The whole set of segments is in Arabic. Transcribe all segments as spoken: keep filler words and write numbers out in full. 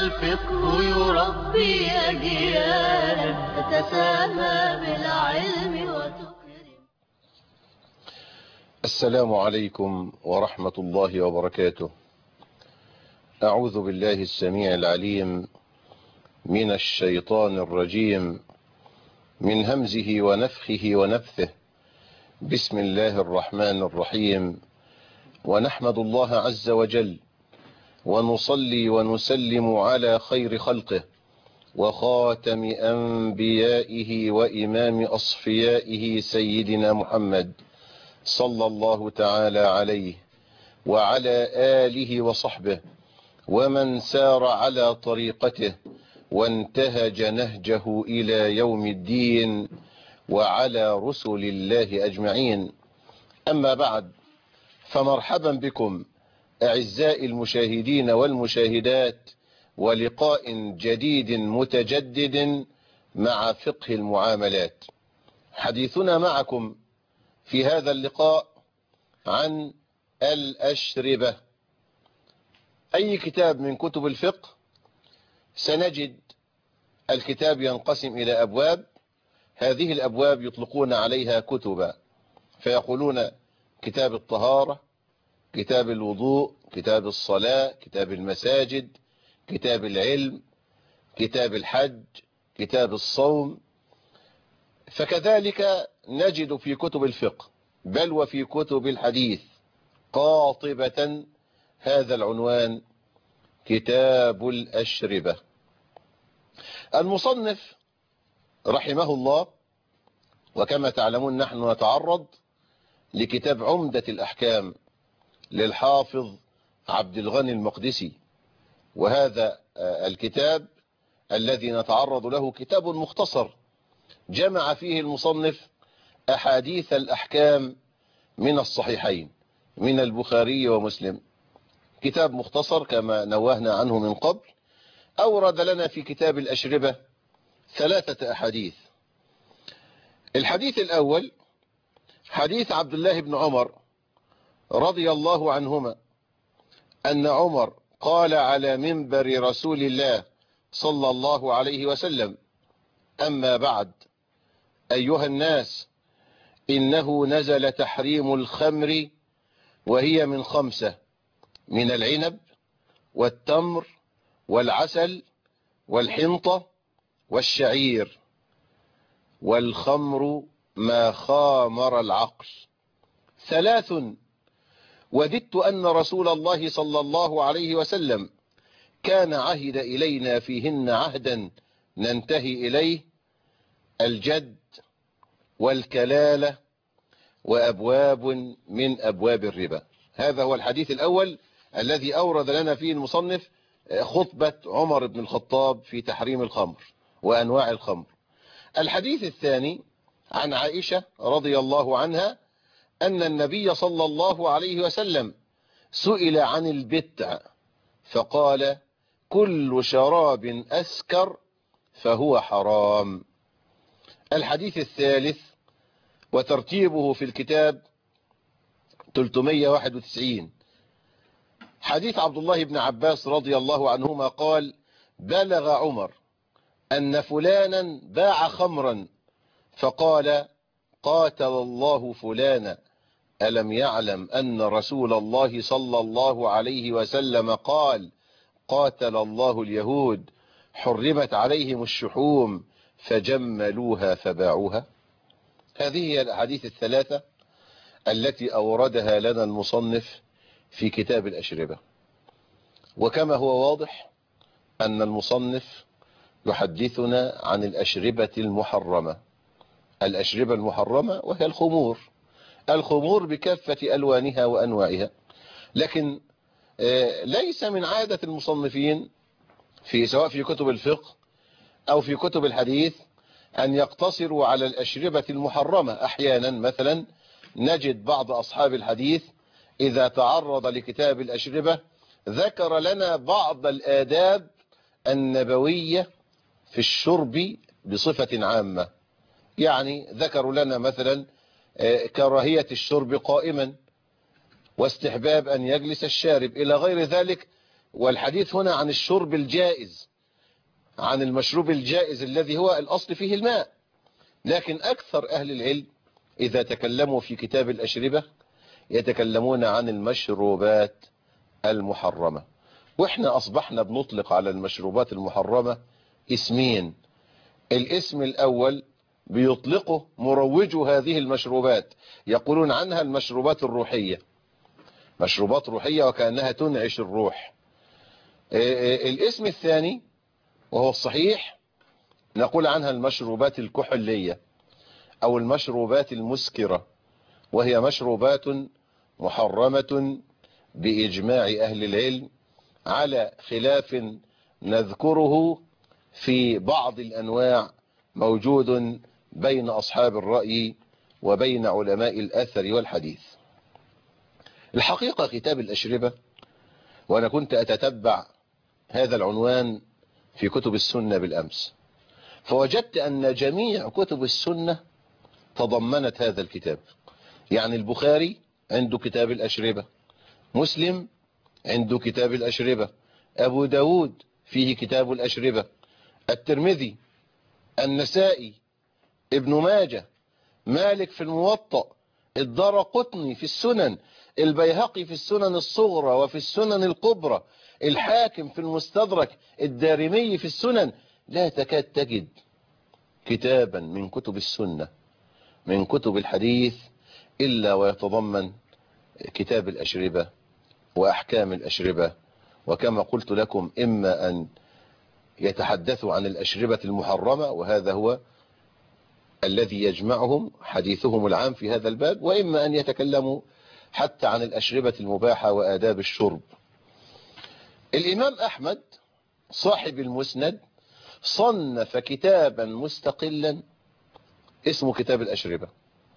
والفقه يربي أجيالا تتسامى بالعلم وتكرم. السلام عليكم ورحمة الله وبركاته. أعوذ بالله السميع العليم من الشيطان الرجيم، من همزه ونفخه ونفثه. بسم الله الرحمن الرحيم. ونحمد الله عز وجل ونصلي ونسلم على خير خلقه وخاتم أنبيائه وإمام أصفيائه سيدنا محمد صلى الله تعالى عليه وعلى آله وصحبه ومن سار على طريقته وانتهج نهجه إلى يوم الدين وعلى رسل الله أجمعين. أما بعد، فمرحبا بكم أعزائي المشاهدين والمشاهدات، ولقاء جديد متجدد مع فقه المعاملات. حديثنا معكم في هذا اللقاء عن الأشربة. أي كتاب من كتب الفقه سنجد الكتاب ينقسم إلى أبواب، هذه الأبواب يطلقون عليها كتبا، فيقولون كتاب الطهارة، كتاب الوضوء، كتاب الصلاة، كتاب المساجد، كتاب العلم، كتاب الحج، كتاب الصوم. فكذلك نجد في كتب الفقه بل وفي كتب الحديث قاطبة هذا العنوان، كتاب الأشربة. المصنف رحمه الله، وكما تعلمون نحن نتعرض لكتاب عمدة الأحكام للحافظ عبد الغني المقدسي، وهذا الكتاب الذي نتعرض له كتاب مختصر جمع فيه المصنف أحاديث الأحكام من الصحيحين من البخاري ومسلم. كتاب مختصر كما نوهنا عنه من قبل. أورد لنا في كتاب الأشربة ثلاثة أحاديث. الحديث الأول حديث عبد الله بن عمر رضي الله عنهما أن عمر قال على منبر رسول الله صلى الله عليه وسلم: أما بعد، أيها الناس، إنه نزل تحريم الخمر، وهي من خمسة: من العنب والتمر والعسل والحنطة والشعير، والخمر ما خامر العقل. ثلاث وددت أن رسول الله صلى الله عليه وسلم كان عهد إلينا فيهن عهدا ننتهي إليه: الجد والكلالة وأبواب من أبواب الربا. هذا هو الحديث الأول الذي أورد لنا فيه المصنف خطبة عمر بن الخطاب في تحريم الخمر وأنواع الخمر. الحديث الثاني عن عائشة رضي الله عنها أن النبي صلى الله عليه وسلم سئل عن البتع فقال: كل شراب أسكر فهو حرام. الحديث الثالث وترتيبه في الكتاب ثلاثمائة وواحد وتسعين، حديث عبد الله بن عباس رضي الله عنهما قال: بلغ عمر أن فلانا باع خمرا فقال: قاتل الله فلانا، ألم يعلم أن رسول الله صلى الله عليه وسلم قال: قاتل الله اليهود، حرمت عليهم الشحوم فجملوها فباعوها. هذه هي الأحاديث الثلاثة التي أوردها لنا المصنف في كتاب الأشربة. وكما هو واضح أن المصنف يحدثنا عن الأشربة المحرمة. الأشربة المحرمة وهي الخمور، الخمور بكافة ألوانها وأنواعها. لكن ليس من عادة المصنفين في سواء في كتب الفقه أو في كتب الحديث أن يقتصروا على الأشربة المحرمة. أحيانا مثلا نجد بعض أصحاب الحديث إذا تعرض لكتاب الأشربة ذكر لنا بعض الآداب النبوية في الشرب بصفة عامة. يعني ذكروا لنا مثلا كراهية الشرب قائما، واستحباب أن يجلس الشارب إلى غير ذلك والحديث هنا عن الشرب الجائز، عن المشروب الجائز الذي هو الأصل فيه الماء. لكن أكثر أهل العلم إذا تكلموا في كتاب الأشربة يتكلمون عن المشروبات المحرمة. وإحنا أصبحنا بنطلق على المشروبات المحرمة اسمين. الاسم الأول بيطلقه مروجو هذه المشروبات، يقولون عنها المشروبات الروحية، مشروبات روحية وكأنها تنعش الروح. الاسم الثاني وهو الصحيح نقول عنها المشروبات الكحولية أو المشروبات المسكرة، وهي مشروبات محرمة بإجماع أهل العلم، على خلاف نذكره في بعض الأنواع موجود بين أصحاب الرأي وبين علماء الأثر والحديث. الحقيقة كتاب الأشربة، وأنا كنت أتتبع هذا العنوان في كتب السنة بالأمس، فوجدت أن جميع كتب السنة تضمنت هذا الكتاب. يعني البخاري عنده كتاب الأشربة، مسلم عنده كتاب الأشربة، أبو داود فيه كتاب الأشربة، الترمذي، النسائي، ابن ماجه، مالك في الموطأ، الدارقطني في السنن، البيهقي في السنن الصغرى وفي السنن الكبرى، الحاكم في المستدرك، الدارمي في السنن. لا تكاد تجد كتابا من كتب السنة من كتب الحديث إلا ويتضمن كتاب الأشربة وأحكام الأشربة. وكما قلت لكم إما أن يتحدثوا عن الأشربة المحرمة، وهذا هو الذي يجمعهم حديثهم العام في هذا الباب، وإما أن يتكلموا حتى عن الأشربة المباحة وآداب الشرب. الإمام أحمد صاحب المسند صنف كتابا مستقلا اسمه كتاب الأشربة،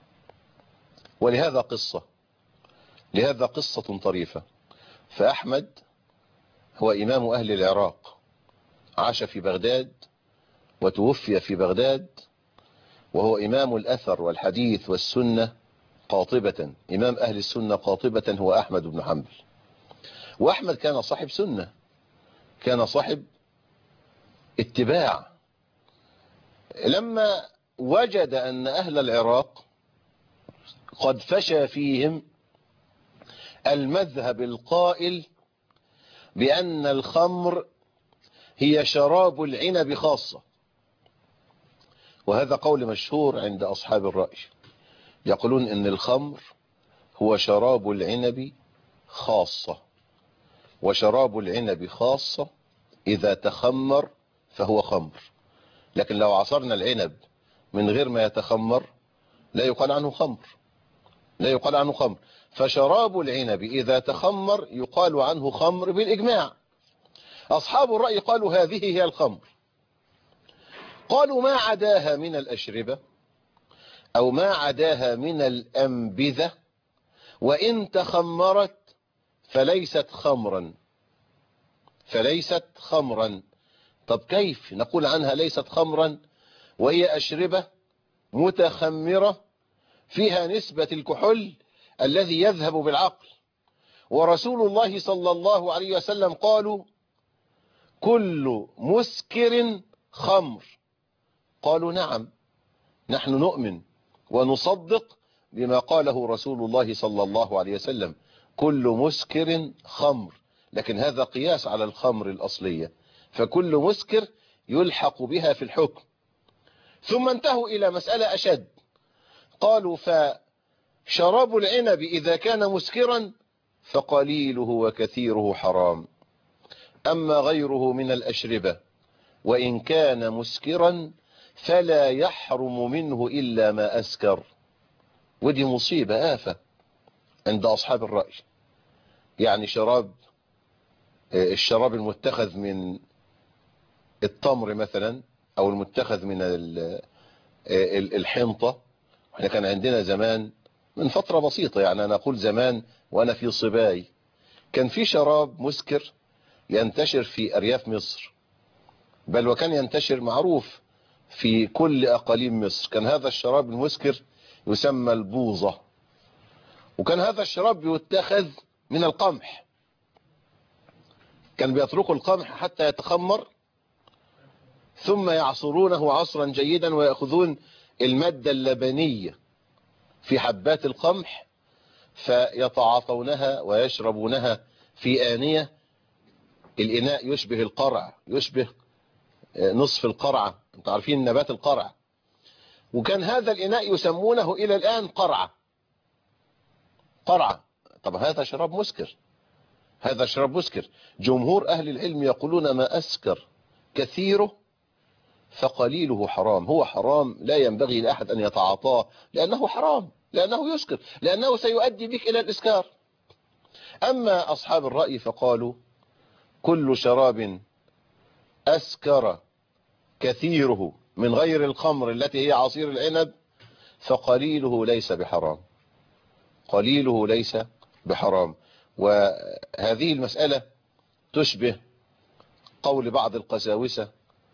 ولهذا قصة لهذا قصة طريفة. فأحمد هو إمام أهل العراق، عاش في بغداد وتوفي في بغداد، وهو إمام الأثر والحديث والسنة قاطبة، إمام أهل السنة قاطبة هو أحمد بن حنبل. وأحمد كان صاحب سنة، كان صاحب اتباع. لما وجد أن أهل العراق قد فشى فيهم المذهب القائل بأن الخمر هي شراب العنب خاصة، وهذا قول مشهور عند أصحاب الرأي، يقولون أن الخمر هو شراب العنب خاصة، وشراب العنب خاصة إذا تخمر فهو خمر، لكن لو عصرنا العنب من غير ما يتخمر لا يقال عنه خمر، لا يقال عنه خمر. فشراب العنب إذا تخمر يقال عنه خمر بالإجماع. أصحاب الرأي قالوا هذه هي الخمر. قالوا ما عداها من الأشربة أو ما عداها من الأنبذة وإن تخمرت فليست خمرا فليست خمرا. طب كيف نقول عنها ليست خمرا وهي أشربة متخمرة فيها نسبة الكحول الذي يذهب بالعقل؟ ورسول الله صلى الله عليه وسلم قالوا كل مسكر خمر. قالوا نعم، نحن نؤمن ونصدق بما قاله رسول الله صلى الله عليه وسلم، كل مسكر خمر، لكن هذا قياس على الخمر الأصلية، فكل مسكر يلحق بها في الحكم. ثم انتهوا إلى مسألة أشد، قالوا فشراب العنب إذا كان مسكرا فقليله وكثيره حرام، أما غيره من الأشربة وإن كان مسكرا فلا يحرم منه إلا ما أسكر. ودي مصيبة آفة عند أصحاب الرأي. يعني شراب الشراب المتخذ من التمر مثلا أو المتخذ من الحنطة. احنا كان عندنا زمان من فترة بسيطة، يعني أنا أقول زمان وأنا في صباي، كان في شراب مسكر ينتشر في أرياف مصر، بل وكان ينتشر معروف في كل أقاليم مصر. كان هذا الشراب المسكر يسمى البوظة، وكان هذا الشراب يتخذ من القمح. كان بيتركوا القمح حتى يتخمر ثم يعصرونه عصرا جيدا ويأخذون المادة اللبنية في حبات القمح فيتعاطونها ويشربونها في آنية. الإناء يشبه القرع، يشبه نصف القرعة، انتوا عارفين نبات القرع، وكان هذا الإناء يسمونه إلى الآن قرعة. قرعة. طب هذا شراب مسكر، هذا شراب مسكر. جمهور أهل العلم يقولون ما أسكر كثيره فقليله حرام. هو حرام، لا ينبغي لأحد أن يتعاطاه لأنه حرام، لأنه يسكر، لأنه سيؤدي بك إلى الإسكار. أما أصحاب الرأي فقالوا كل شراب أسكر كثيره من غير الخمر التي هي عصير العنب فقليله ليس بحرام، قليله ليس بحرام. وهذه المسألة تشبه قول بعض القساوسة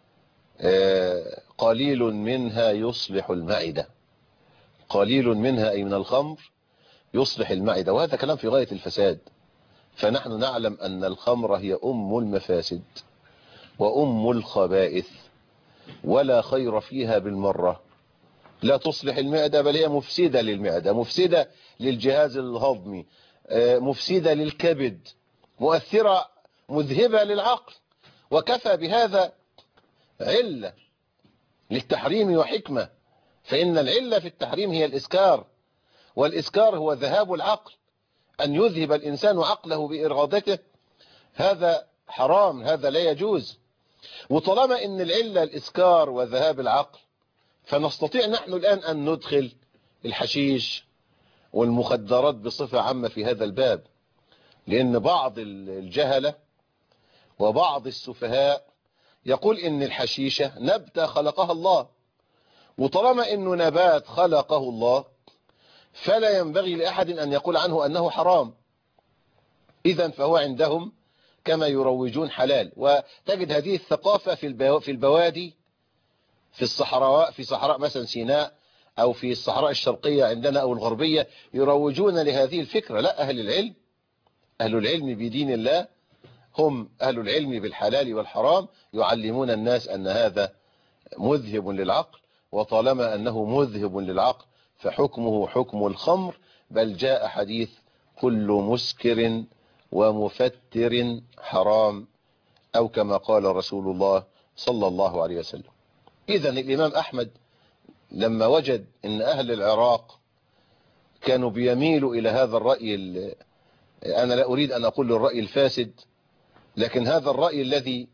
قليل منها يصلح المعدة، قليل منها أي من الخمر يصلح المعدة، وهذا كلام في غاية الفساد. فنحن نعلم أن الخمر هي أم المفاسد وأم الخبائث ولا خير فيها بالمرة، لا تصلح المعدة بل هي مفسدة للمعدة، مفسدة للجهاز الهضمي، مفسدة للكبد، مؤثرة مذهبة للعقل. وكفى بهذا علة للتحريم وحكمة، فإن العلة في التحريم هي الإسكار، والإسكار هو ذهاب العقل، أن يذهب الإنسان عقله بإرادته، هذا حرام، هذا لا يجوز. وطالما إن العلة الإسكار وذهاب العقل فنستطيع نحن الآن أن ندخل الحشيش والمخدرات بصفة عامة في هذا الباب، لأن بعض الجهلة وبعض السفهاء يقول إن الحشيشة نبتة خلقها الله، وطالما إنه نبات خلقه الله فلا ينبغي لأحد أن يقول عنه أنه حرام، إذن فهو عندهم كما يروجون حلال. وتجد هذه الثقافة في في البوادي، في الصحراء، في صحراء مثلا سيناء أو في الصحراء الشرقية عندنا أو الغربية، يروجون لهذه الفكرة. لا، أهل العلم، أهل العلم بدين الله هم أهل العلم بالحلال والحرام، يعلمون الناس أن هذا مذهب للعقل، وطالما أنه مذهب للعقل فحكمه حكم الخمر، بل جاء حديث كل مسكر ومفتر حرام، أو كما قال رسول الله صلى الله عليه وسلم. إذن الإمام أحمد لما وجد أن أهل العراق كانوا بيميلوا إلى هذا الرأي، أنا لا أريد أن أقول الرأي الفاسد، لكن هذا الرأي الذي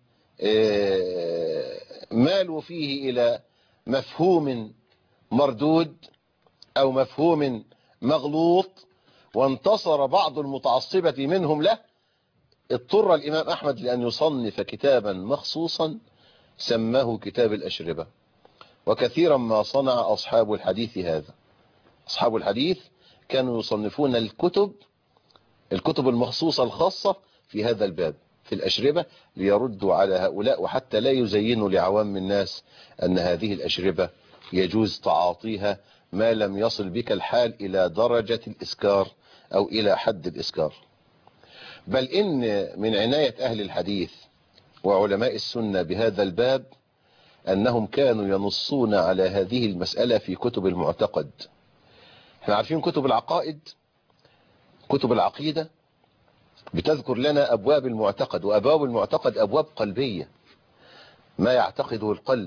مالوا فيه إلى مفهوم مردود أو مفهوم مغلوط، وانتصر بعض المتعصبة منهم له، اضطر الإمام أحمد لأن يصنف كتابا مخصوصا سماه كتاب الأشربة. وكثيرا ما صنع أصحاب الحديث هذا، أصحاب الحديث كانوا يصنفون الكتب الكتب المخصوصة الخاصة في هذا الباب في الأشربة ليردوا على هؤلاء، وحتى لا يزينوا لعوام الناس أن هذه الأشربة يجوز تعاطيها ما لم يصل بك الحال إلى درجة الإسكار أو إلى حد الإسكار. بل إن من عناية أهل الحديث وعلماء السنة بهذا الباب أنهم كانوا ينصون على هذه المسألة في كتب المعتقد. احنا عارفين كتب العقائد، كتب العقيدة بتذكر لنا أبواب المعتقد، وأبواب المعتقد أبواب قلبية، ما يعتقده القلب،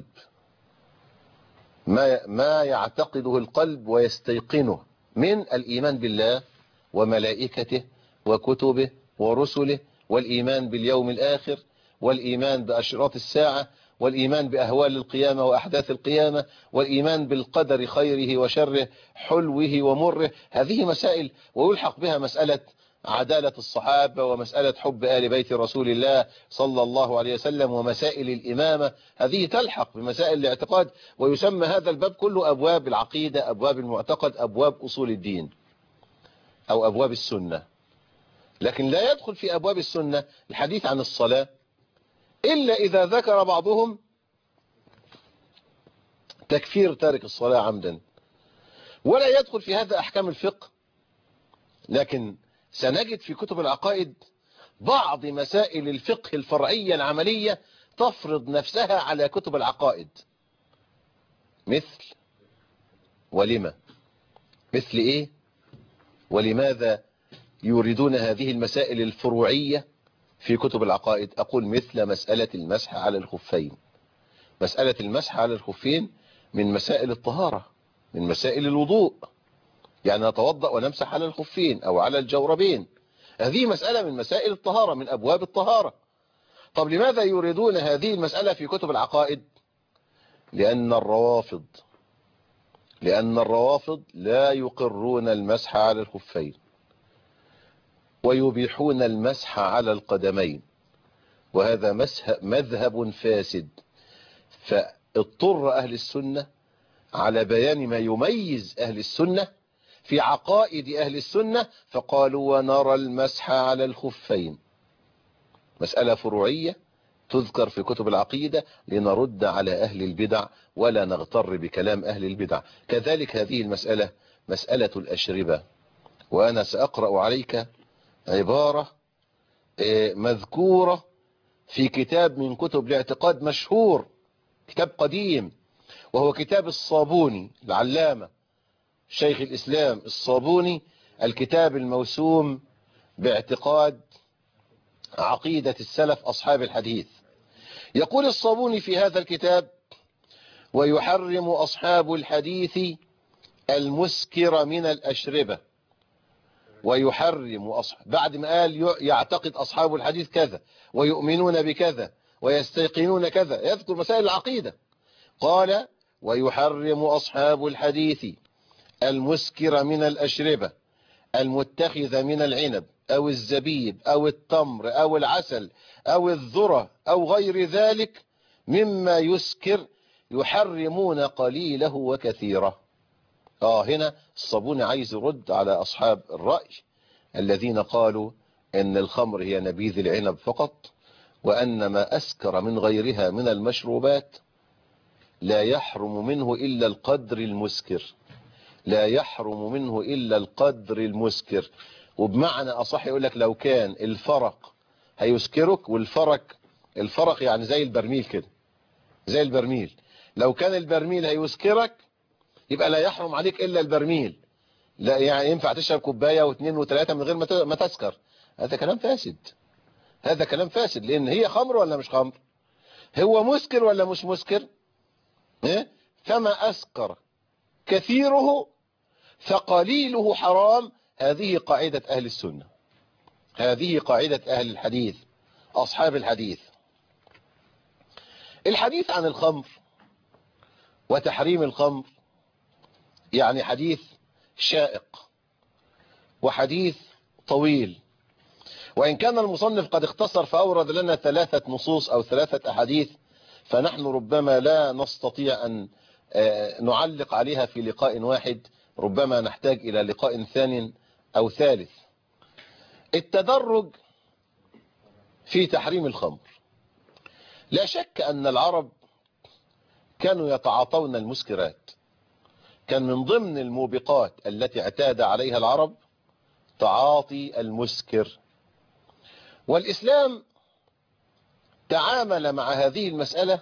ما ما يعتقده القلب ويستيقنه من الإيمان بالله وملائكته وكتبه ورسله، والإيمان باليوم الآخر، والإيمان بأشراط الساعة، والإيمان بأهوال القيامة وأحداث القيامة، والإيمان بالقدر خيره وشره حلوه ومره. هذه مسائل، ويلحق بها مسألة عدالة الصحابة، ومسألة حب آل بيت رسول الله صلى الله عليه وسلم، ومسائل الإمامة، هذه تلحق بمسائل الاعتقاد. ويسمى هذا الباب كله أبواب العقيدة، أبواب المعتقد، أبواب أصول الدين أو أبواب السنة. لكن لا يدخل في أبواب السنة الحديث عن الصلاة إلا إذا ذكر بعضهم تكفير تارك الصلاة عمدا، ولا يدخل في هذا أحكام الفقه. لكن سنجد في كتب العقائد بعض مسائل الفقه الفرعية العملية تفرض نفسها على كتب العقائد. مثل ولما، مثل ايه ولماذا يريدون هذه المسائل الفروعية في كتب العقائد؟ أقول مثل مسألة المسح على الخفين. مسألة المسح على الخفين من مسائل الطهارة، من مسائل الوضوء، يعني نتوضأ ونمسح على الخفين أو على الجوربين، هذه مسألة من مسائل الطهارة، من أبواب الطهارة. طب لماذا يريدون هذه المسألة في كتب العقائد؟ لأن الروافض لأن الروافض لا يقرون المسح على الخفين ويبيحون المسح على القدمين، وهذا مذهب فاسد. فاضطر أهل السنة على بيان ما يميز أهل السنة في عقائد أهل السنة، فقالوا ونرى المسح على الخفين. مسألة فروعية تذكر في كتب العقيدة لنرد على أهل البدع ولا نغتر بكلام أهل البدع. كذلك هذه المسألة مسألة الأشربة، وأنا سأقرأ عليك عبارة مذكورة في كتاب من كتب الاعتقاد مشهور، كتاب قديم، وهو كتاب الصابوني العلامة شيخ الإسلام الصابوني، الكتاب الموسوم باعتقاد عقيدة السلف أصحاب الحديث. يقول الصابوني في هذا الكتاب: ويحرم أصحاب الحديث المسكر من الأشربة. ويحرم أصحاب، بعد ما قال يعتقد أصحاب الحديث كذا ويؤمنون بكذا ويستيقنون كذا، يذكر مسائل العقيدة، قال: ويحرم أصحاب الحديث المسكر من الأشربة المتخذ من العنب أو الزبيب أو التمر أو العسل أو الذرة أو غير ذلك مما يسكر، يحرمون قليله وكثيره. آه هنا الصابوني عايز يرد على أصحاب الرأي الذين قالوا إن الخمر هي نبيذ العنب فقط، وأن ما أسكر من غيرها من المشروبات لا يحرم منه إلا القدر المسكر، لا يحرم منه إلا القدر المسكر. وبمعنى أصح يقول لك لو كان الفرق هيسكرك، والفرق الفرق يعني زي البرميل كده، زي البرميل، لو كان البرميل هيسكرك يبقى لا يحرم عليك إلا البرميل، لا يعني ينفع تشرب كوباية واثنين وثلاثة من غير ما تسكر. هذا كلام فاسد، هذا كلام فاسد، لأن هي خمر ولا مش خمر؟ هو مسكر ولا مش مسكر؟ فما أسكر كثيره فقليله حرام. هذه قاعدة أهل السنة، هذه قاعدة أهل الحديث أصحاب الحديث. الحديث عن الخمر وتحريم الخمر يعني حديث شائق وحديث طويل، وإن كان المصنف قد اختصر فأورد لنا ثلاثة نصوص أو ثلاثة أحاديث، فنحن ربما لا نستطيع أن نعلق عليها في لقاء واحد، ربما نحتاج إلى لقاء ثاني أو ثالث. التدرج في تحريم الخمر. لا شك أن العرب كانوا يتعاطون المسكرات، كان من ضمن الموبقات التي اعتاد عليها العرب تعاطي المسكر، والإسلام تعامل مع هذه المسألة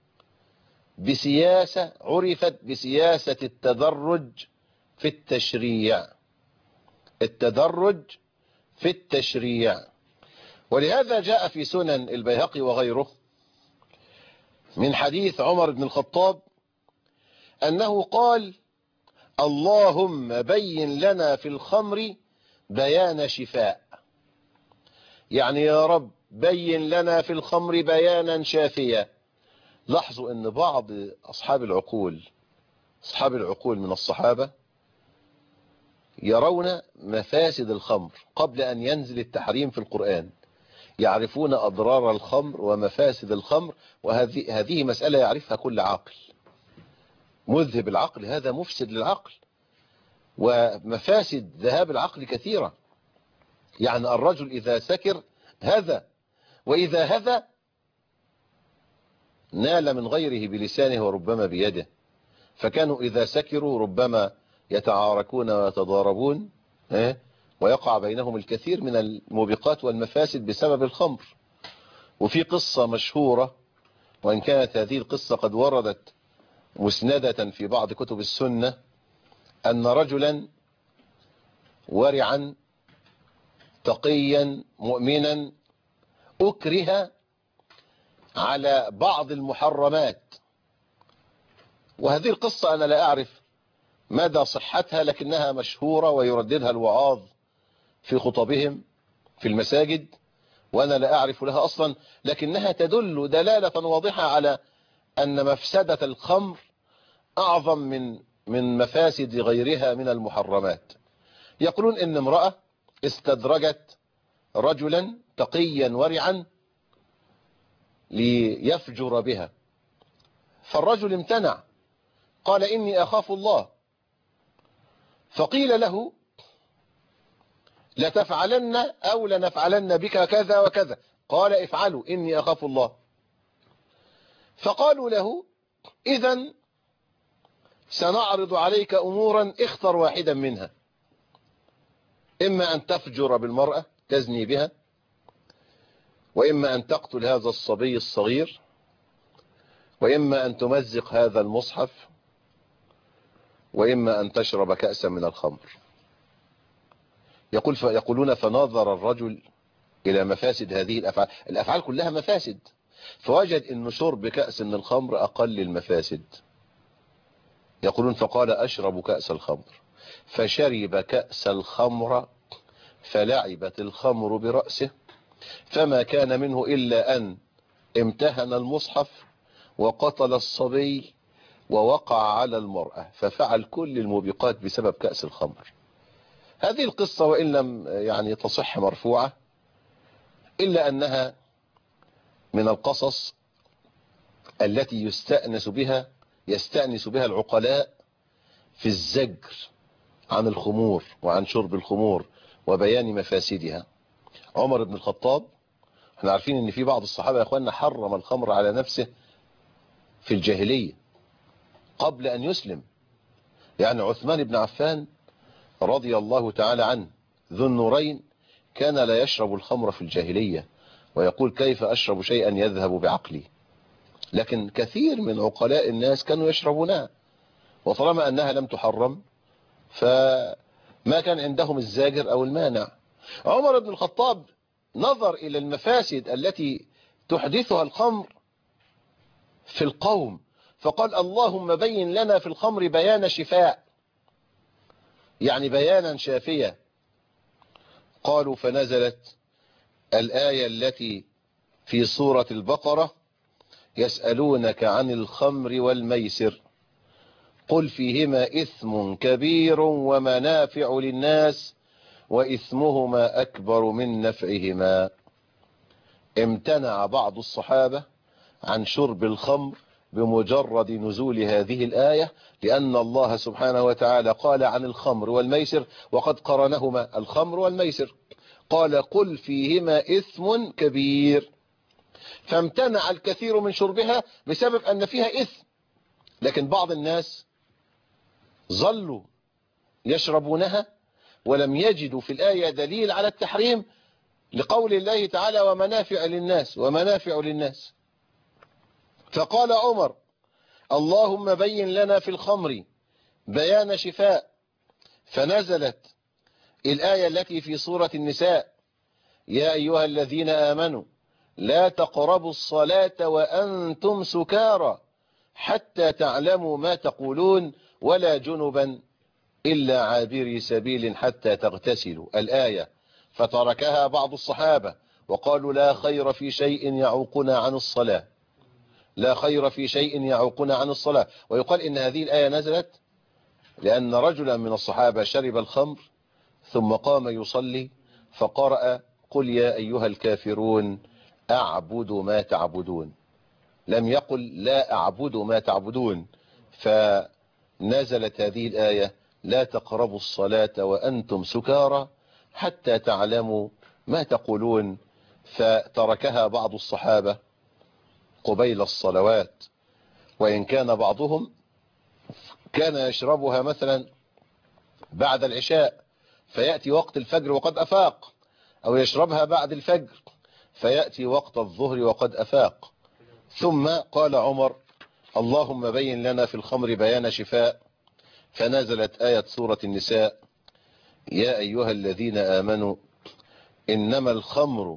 بسياسة عرفت بسياسة التدرج في التشريع، التدرج في التشريع. ولهذا جاء في سنن البيهقي وغيره من حديث عمر بن الخطاب أنه قال: اللهم بين لنا في الخمر بيان شفاء، يعني يا رب بين لنا في الخمر بيانا شافيا. لاحظوا أن بعض أصحاب العقول أصحاب العقول من الصحابة يرون مفاسد الخمر قبل أن ينزل التحريم في القرآن، يعرفون أضرار الخمر ومفاسد الخمر، وهذه هذه مسألة يعرفها كل عاقل. مذهب العقل هذا مفسد للعقل، ومفاسد ذهاب العقل كثيرة. يعني الرجل إذا سكر هذا، وإذا هذا نال من غيره بلسانه وربما بيده، فكانوا إذا سكروا ربما يتعاركون ويتضاربون ويقع بينهم الكثير من الموبقات والمفاسد بسبب الخمر. وفي قصة مشهورة، وإن كانت هذه القصة قد وردت مسندة في بعض كتب السنة، أن رجلا ورعا تقيا مؤمنا أكره على بعض المحرمات. وهذه القصة أنا لا أعرف مدى صحتها، لكنها مشهورة ويرددها الوعاظ في خطبهم في المساجد، وأنا لا أعرف لها أصلا، لكنها تدل دلالة واضحة على أن مفسدة الخمر أعظم من من مفاسد غيرها من المحرمات. يقولون إن امرأة استدرجت رجلا تقيا ورعا ليفجر بها، فالرجل امتنع، قال إني أخاف الله. فقيل له لتفعلن أو لنفعلن بك كذا وكذا، قال افعلوا إني أخاف الله. فقالوا له إذن سنعرض عليك أمورا اختر واحدا منها، إما أن تفجر بالمرأة تزني بها، وإما أن تقتل هذا الصبي الصغير، وإما أن تمزق هذا المصحف، وإما أن تشرب كأسا من الخمر. يقول يقولون فنظر الرجل إلى مفاسد هذه الأفعال، الأفعال كلها مفاسد، فوجد أن شرب كأس من الخمر أقل المفاسد. يقولون فقال أشرب كأس الخمر، فشرب كأس الخمر فلعبت الخمر برأسه، فما كان منه إلا أن امتهن المصحف وقتل الصبي ووقع على المرأة، ففعل كل الموبقات بسبب كأس الخمر. هذه القصة وإن لم يعني تصح مرفوعة، إلا أنها من القصص التي يستأنس بها يستأنس بها العقلاء في الزجر عن الخمور وعن شرب الخمور وبيان مفاسدها. عمر بن الخطاب، احنا عارفين ان في بعض الصحابة يا اخواننا حرم الخمر على نفسه في الجاهلية قبل ان يسلم. يعني عثمان بن عفان رضي الله تعالى عنه ذو النورين كان لا يشرب الخمر في الجاهلية، ويقول كيف أشرب شيئا يذهب بعقلي، لكن كثير من عقلاء الناس كانوا يشربونها، وطالما أنها لم تحرم فما كان عندهم الزاجر أو المانع. عمر بن الخطاب نظر إلى المفاسد التي تحدثها الخمر في القوم، فقال اللهم بين لنا في الخمر بيان شفاء، يعني بيانا شافيا. قالوا فنزلت الآية التي في سورة البقرة يسألونك عن الخمر والميسر قل فيهما إثم كبير ومنافع للناس وإثمهما أكبر من نفعهما. امتنع بعض الصحابة عن شرب الخمر بمجرد نزول هذه الآية، لأن الله سبحانه وتعالى قال عن الخمر والميسر وقد قرنهما الخمر والميسر، قال قل فيهما إثم كبير، فامتنع الكثير من شربها بسبب أن فيها إثم. لكن بعض الناس ظلوا يشربونها ولم يجدوا في الآية دليل على التحريم، لقول الله تعالى ومنافع للناس ومنافع للناس. فقال عمر اللهم بين لنا في الخمر بيان شفاء، فنزلت الآية التي في سورة النساء يا أيها الذين آمنوا لا تقربوا الصلاة وأنتم سكارى حتى تعلموا ما تقولون ولا جنبا إلا عابري سبيل حتى تغتسلوا الآية. فتركها بعض الصحابة وقالوا لا خير في شيء يعوقنا عن الصلاة، لا خير في شيء يعوقنا عن الصلاة. ويقال إن هذه الآية نزلت لأن رجلا من الصحابة شرب الخمر ثم قام يصلي فقرأ قل يا أيها الكافرون أعبد ما تعبدون، لم يقل لا أعبد ما تعبدون، فنزلت هذه الآية لا تقربوا الصلاة وأنتم سكارى حتى تعلموا ما تقولون، فتركها بعض الصحابة قبيل الصلوات. وإن كان بعضهم كان يشربها مثلا بعد العشاء، فيأتي وقت الفجر وقد أفاق، أو يشربها بعد الفجر فيأتي وقت الظهر وقد أفاق. ثم قال عمر: اللهم بين لنا في الخمر بيان شفاء، فنزلت آية سورة النساء: يا أيها الذين آمنوا إنما الخمر،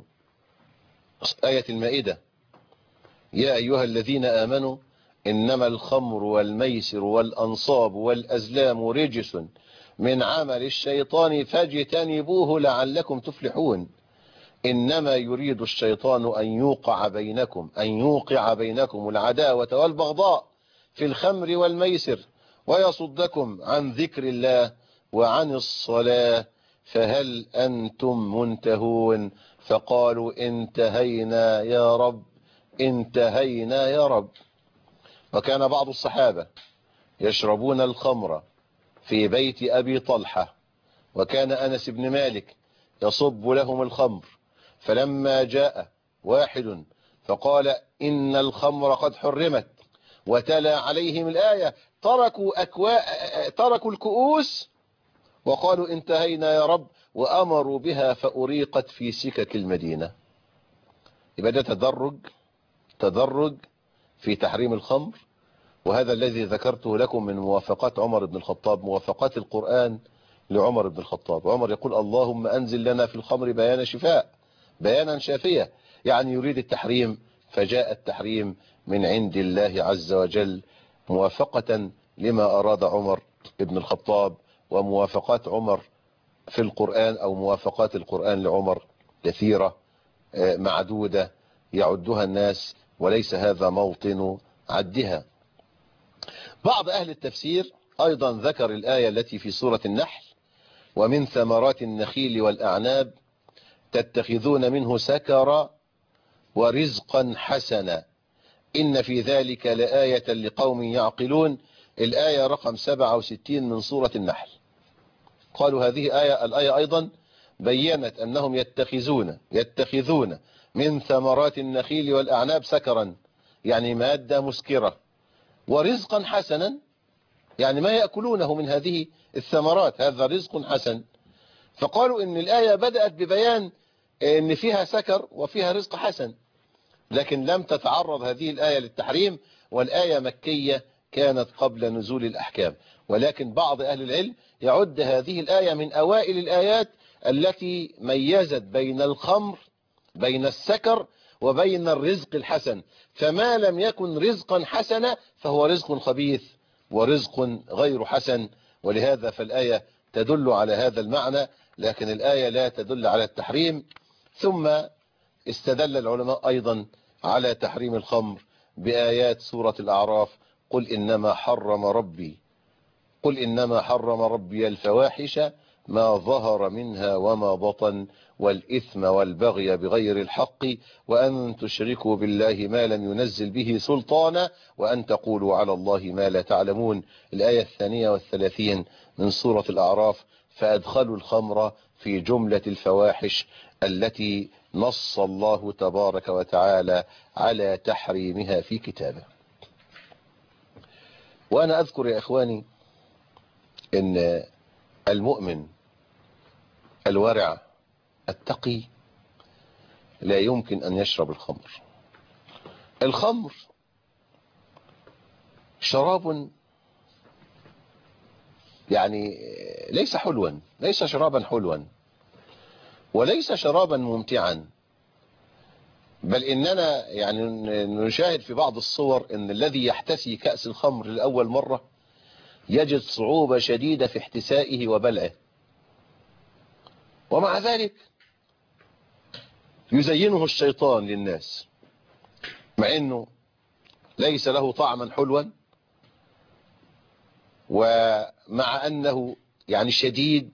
آية المائدة: يا أيها الذين آمنوا إنما الخمر والميسر والأنصاب والأزلام رجس من عمل الشيطان فاجتنبوه لعلكم تفلحون. إنما يريد الشيطان أن يوقع بينكم أن يوقع بينكم العداوة والبغضاء في الخمر والميسر ويصدكم عن ذكر الله وعن الصلاة فهل أنتم منتهون؟ فقالوا: انتهينا يا رب، انتهينا يا رب. وكان بعض الصحابة يشربون الخمر في بيت أبي طلحة، وكان أنس بن مالك يصب لهم الخمر، فلما جاء واحد فقال: إن الخمر قد حرمت، وتلا عليهم الآية، تركوا, أكواء تركوا الكؤوس وقالوا: انتهينا يا رب، وأمروا بها فأريقت في سكك المدينة. يبقى ده تدرج تدرج في تحريم الخمر، وهذا الذي ذكرته لكم من موافقات عمر بن الخطاب، موافقات القرآن لعمر بن الخطاب. عمر يقول: اللهم أنزل لنا في الخمر بيان شفاء، بيانا شافية، يعني يريد التحريم، فجاء التحريم من عند الله عز وجل موافقة لما أراد عمر بن الخطاب. وموافقات عمر في القرآن أو موافقات القرآن لعمر كثيرة معدودة يعدها الناس، وليس هذا موطن عدها. بعض أهل التفسير أيضا ذكر الآية التي في سورة النحل: ومن ثمرات النخيل والأعناب تتخذون منه سكرا ورزقا حسنا إن في ذلك لآية لقوم يعقلون. الآية رقم سبعة وستين من سورة النحل. قالوا هذه آية الآية أيضا بيّنت أنهم يتخذون يتخذون من ثمرات النخيل والأعناب سكرا، يعني مادة مسكرة، ورزقا حسنا، يعني ما يأكلونه من هذه الثمرات هذا رزق حسن. فقالوا إن الآية بدأت ببيان إن فيها سكر وفيها رزق حسن، لكن لم تتعرض هذه الآية للتحريم، والآية مكية كانت قبل نزول الأحكام. ولكن بعض أهل العلم يعد هذه الآية من أوائل الآيات التي ميزت بين الخمر، بين السكر وبين الرزق الحسن، فما لم يكن رزقا حسنا فهو رزق خبيث ورزق غير حسن. ولهذا فالآية تدل على هذا المعنى، لكن الآية لا تدل على التحريم. ثم استدل العلماء أيضا على تحريم الخمر بآيات سورة الأعراف: قل إنما حرم ربي قل إنما حرم ربي الفواحش ما ظهر منها وما بطن والإثم والبغي بغير الحق وأن تشركوا بالله ما لم ينزل به سلطانا وأن تقولوا على الله ما لا تعلمون. الآية الثانية والثلاثين من سورة الأعراف: فأدخلوا الخمر في جملة الفواحش التي نص الله تبارك وتعالى على تحريمها في كتابه. وأنا أذكر يا إخواني إن المؤمن الورع التقي لا يمكن أن يشرب الخمر. الخمر شراب يعني ليس حلوا، ليس شرابا حلوا، وليس شرابا ممتعا، بل إننا يعني نشاهد في بعض الصور أن الذي يحتسي كأس الخمر لأول مرة يجد صعوبة شديدة في احتسائه وبلعه، ومع ذلك يزينه الشيطان للناس، مع أنه ليس له طعما حلوا، ومع أنه يعني شديد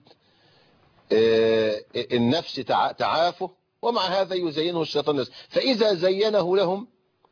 النفس تعافه، ومع هذا يزينه الشيطان للناس. فإذا زينه لهم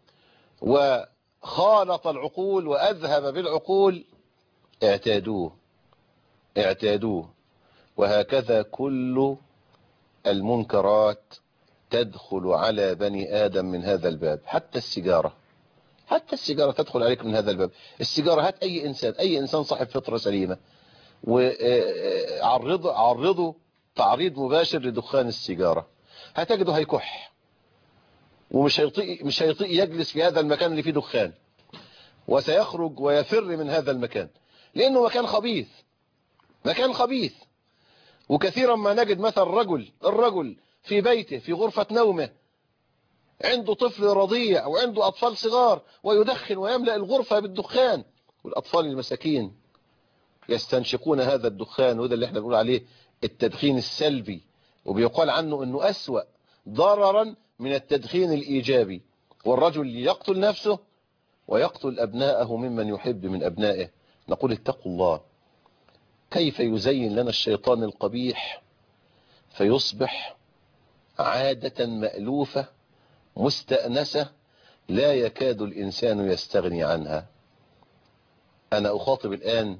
وخالط العقول وأذهب بالعقول اعتادوه اعتادوه وهكذا كل المنكرات تدخل على بني آدم من هذا الباب. حتى السيجارة حتى السيجارة تدخل عليك من هذا الباب. السيجارة هات أي إنسان أي إنسان صاحب فطرة سليمة وعرضه عرضه تعريض مباشر لدخان السيجارة، هتجده هيكح ومش هيطيق مش هيطيق يجلس في هذا المكان اللي فيه دخان، وسيخرج ويفر من هذا المكان لأنه مكان خبيث، مكان خبيث. وكثيرا ما نجد مثلا رجل الرجل في بيته في غرفة نومه عنده طفل رضيع وعنده أطفال صغار ويدخن ويملأ الغرفة بالدخان، والأطفال المساكين يستنشقون هذا الدخان، وده اللي احنا بنقول عليه التدخين السلبي، وبيقال عنه انه أسوأ ضررا من التدخين الإيجابي. والرجل يقتل نفسه ويقتل أبناءه ممن يحب من أبنائه. نقول اتقوا الله. كيف يزين لنا الشيطان القبيح فيصبح عادة مألوفة مستأنسة لا يكاد الإنسان يستغني عنها. أنا أخاطب الآن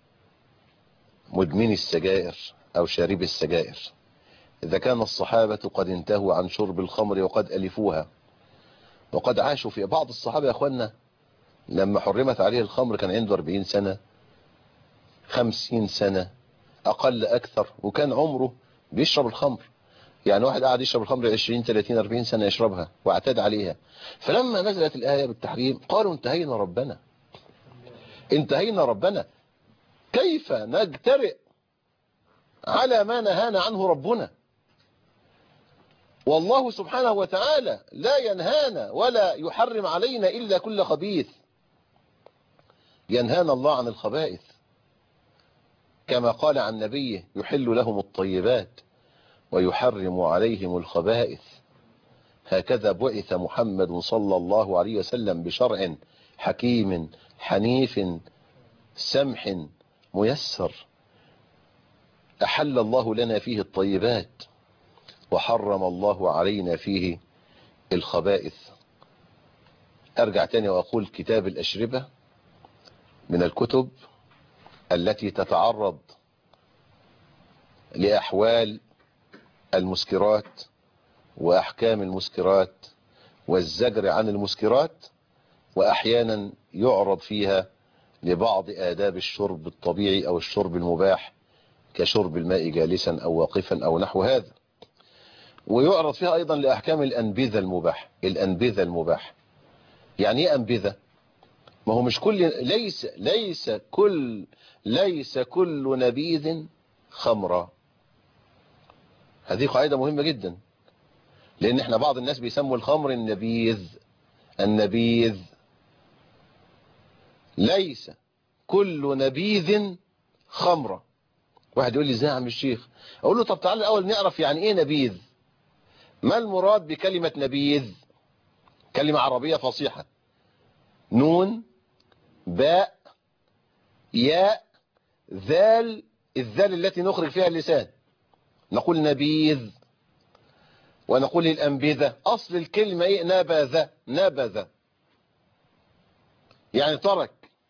مدمني السجائر أو شاربي السجائر. إذا كان الصحابة قد انتهوا عن شرب الخمر وقد ألفوها وقد عاشوا في بعض الصحابة يا أخوانا لما حرمت عليه الخمر كان عنده أربعين سنة خمسين سنة أقل أكثر، وكان عمره بيشرب الخمر. يعني واحد قاعد يشرب الخمر عشرين ثلاثين أربعين سنة يشربها واعتاد عليها. فلما نزلت الآية بالتحريم قالوا انتهينا ربنا انتهينا ربنا. كيف نجترئ على ما نهانا عنه ربنا؟ والله سبحانه وتعالى لا ينهانا ولا يحرم علينا إلا كل خبيث. ينهانا الله عن الخبائث كما قال عن نبيه يحل لهم الطيبات ويحرم عليهم الخبائث. هكذا بعث محمد صلى الله عليه وسلم بشرع حكيم حنيف سمح ميسر. أحل الله لنا فيه الطيبات وحرم الله علينا فيه الخبائث. أرجع تاني وأقول كتاب الأشربة من الكتب التي تتعرض لأحوال المسكرات وأحكام المسكرات والزجر عن المسكرات، وأحيانا يعرض فيها لبعض آداب الشرب الطبيعي أو الشرب المباح كشرب الماء جالسا أو واقفا أو نحو هذا، ويعرض فيها أيضا لأحكام الأنبذة المباح. الأنبذة المباح يعني إيه أنبذة؟ ما هو مش كل ليس ليس كل ليس كل نبيذ خمرة. هذه قاعدة مهمة جدا، لأن احنا بعض الناس بيسموا الخمر النبيذ. النبيذ ليس كل نبيذ خمرة. واحد يقول لي ازاي يا عم الشيخ؟ اقول له طب تعالى الاول نعرف يعني ايه نبيذ. ما المراد بكلمة نبيذ؟ كلمة عربية فصيحة، نون باء ياء ذال، الذال التي نخرج فيها اللسان نقول نبيذ. ونقول الأنبذة أصل الكلمة إيه؟ نبذ. نبذ يعني ترك.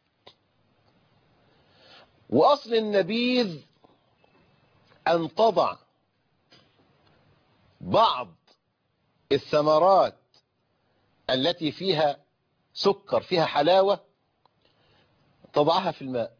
وأصل النبيذ أن تضع بعض الثمرات التي فيها سكر فيها حلاوة تضعها في الماء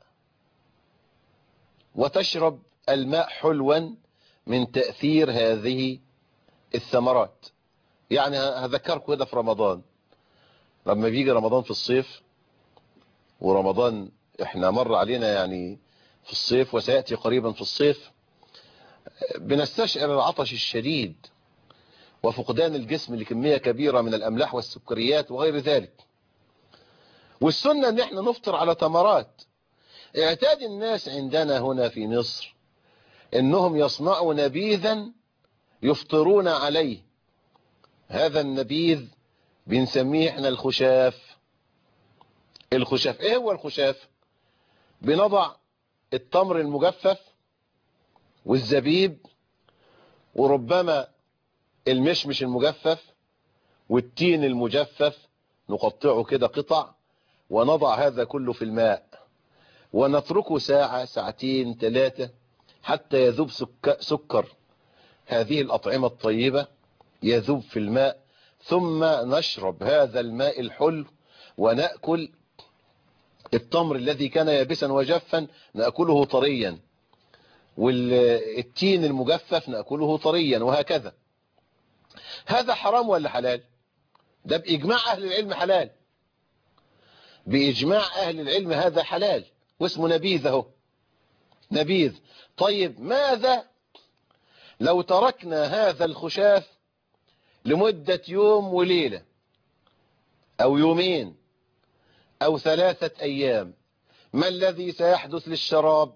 وتشرب الماء حلوا من تأثير هذه الثمرات. يعني هذكركم كده في رمضان، لما بيجي رمضان في الصيف، ورمضان احنا مر علينا يعني في الصيف وسيأتي قريبا في الصيف، بنستشعر العطش الشديد وفقدان الجسم لكمية كبيرة من الأملاح والسكريات وغير ذلك. والسنة ان احنا نفطر على تمرات. اعتاد الناس عندنا هنا في مصر انهم يصنعوا نبيذا يفطرون عليه. هذا النبيذ بنسميه احنا الخشاف. الخشاف ايه هو الخشاف؟ بنضع التمر المجفف والزبيب وربما المشمش المجفف والتين المجفف، نقطعه كده قطع ونضع هذا كله في الماء ونتركه ساعة ساعتين ثلاثة حتى يذوب سكر هذه الأطعمة الطيبة، يذوب في الماء، ثم نشرب هذا الماء الحلو ونأكل التمر الذي كان يابسا وجفا نأكله طريا. والتين المجفف نأكله طريا وهكذا. هذا حرام ولا حلال؟ ده بإجماع أهل العلم حلال، بإجماع أهل العلم هذا حلال واسمه نبيذ اهو، نبيذ. طيب ماذا لو تركنا هذا الخشاف لمدة يوم وليلة أو يومين أو ثلاثة أيام؟ ما الذي سيحدث للشراب؟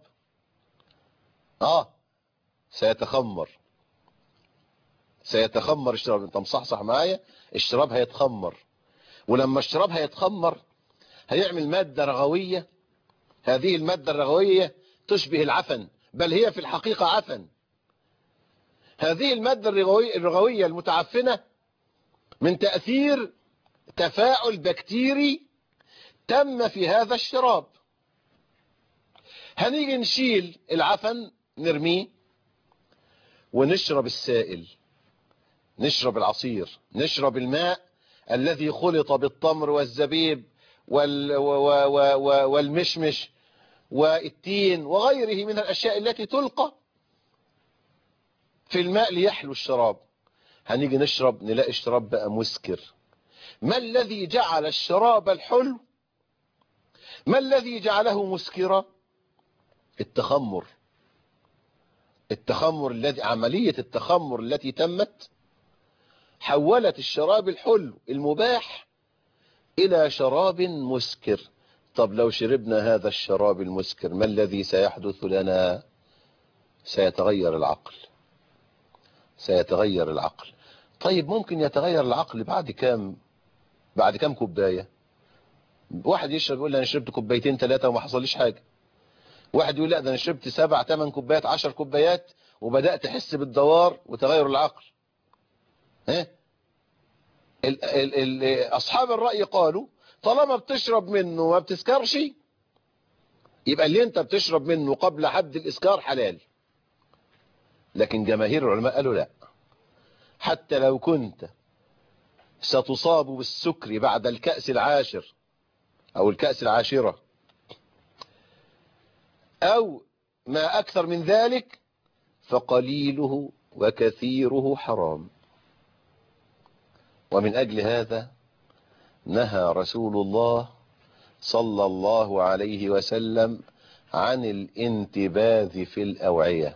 آه سيتخمر، سيتخمر الشراب. انت مصحصح معايا؟ الشراب هيتخمر، ولما الشراب هيتخمر هيعمل مادة رغوية. هذه المادة الرغوية تشبه العفن، بل هي في الحقيقة عفن. هذه المادة الرغوية المتعفنة من تأثير تفاعل بكتيري تم في هذا الشراب. هنيجي نشيل العفن نرميه ونشرب السائل، نشرب العصير، نشرب الماء الذي خلط بالتمر والزبيب وال والمشمش والتين وغيره من الأشياء التي تلقى في الماء ليحلو الشراب. هنيجي نشرب نلاقي الشراب بقى مسكر. ما الذي جعل الشراب الحلو، ما الذي جعله مسكرا؟ التخمر. التخمر الذي عملية التخمر التي تمت حولت الشراب الحلو المباح إلى شراب مسكر. طب لو شربنا هذا الشراب المسكر ما الذي سيحدث لنا؟ سيتغير العقل، سيتغير العقل. طيب ممكن يتغير العقل بعد كام بعد كام كوباية؟ واحد يشرب يقول انا شربت كوبايتين ثلاثة وما حصليش حاجة. واحد يقول لا ده انا شربت سبع ثمان كوبايات عشر كوبايات وبدأت احس بالدوار وتغير العقل. ها ال ال ال اصحاب الرأي قالوا طالما بتشرب منه ما بتسكرش يبقى اللي انت بتشرب منه قبل حد الاسكار حلال. لكن جماهير العلماء قالوا لا، حتى لو كنت ستصاب بالسكر بعد الكأس العاشر او الكأس العاشرة او ما اكثر من ذلك فقليله وكثيره حرام. ومن اجل هذا نهى رسول الله صلى الله عليه وسلم عن الانتباذ في الأوعية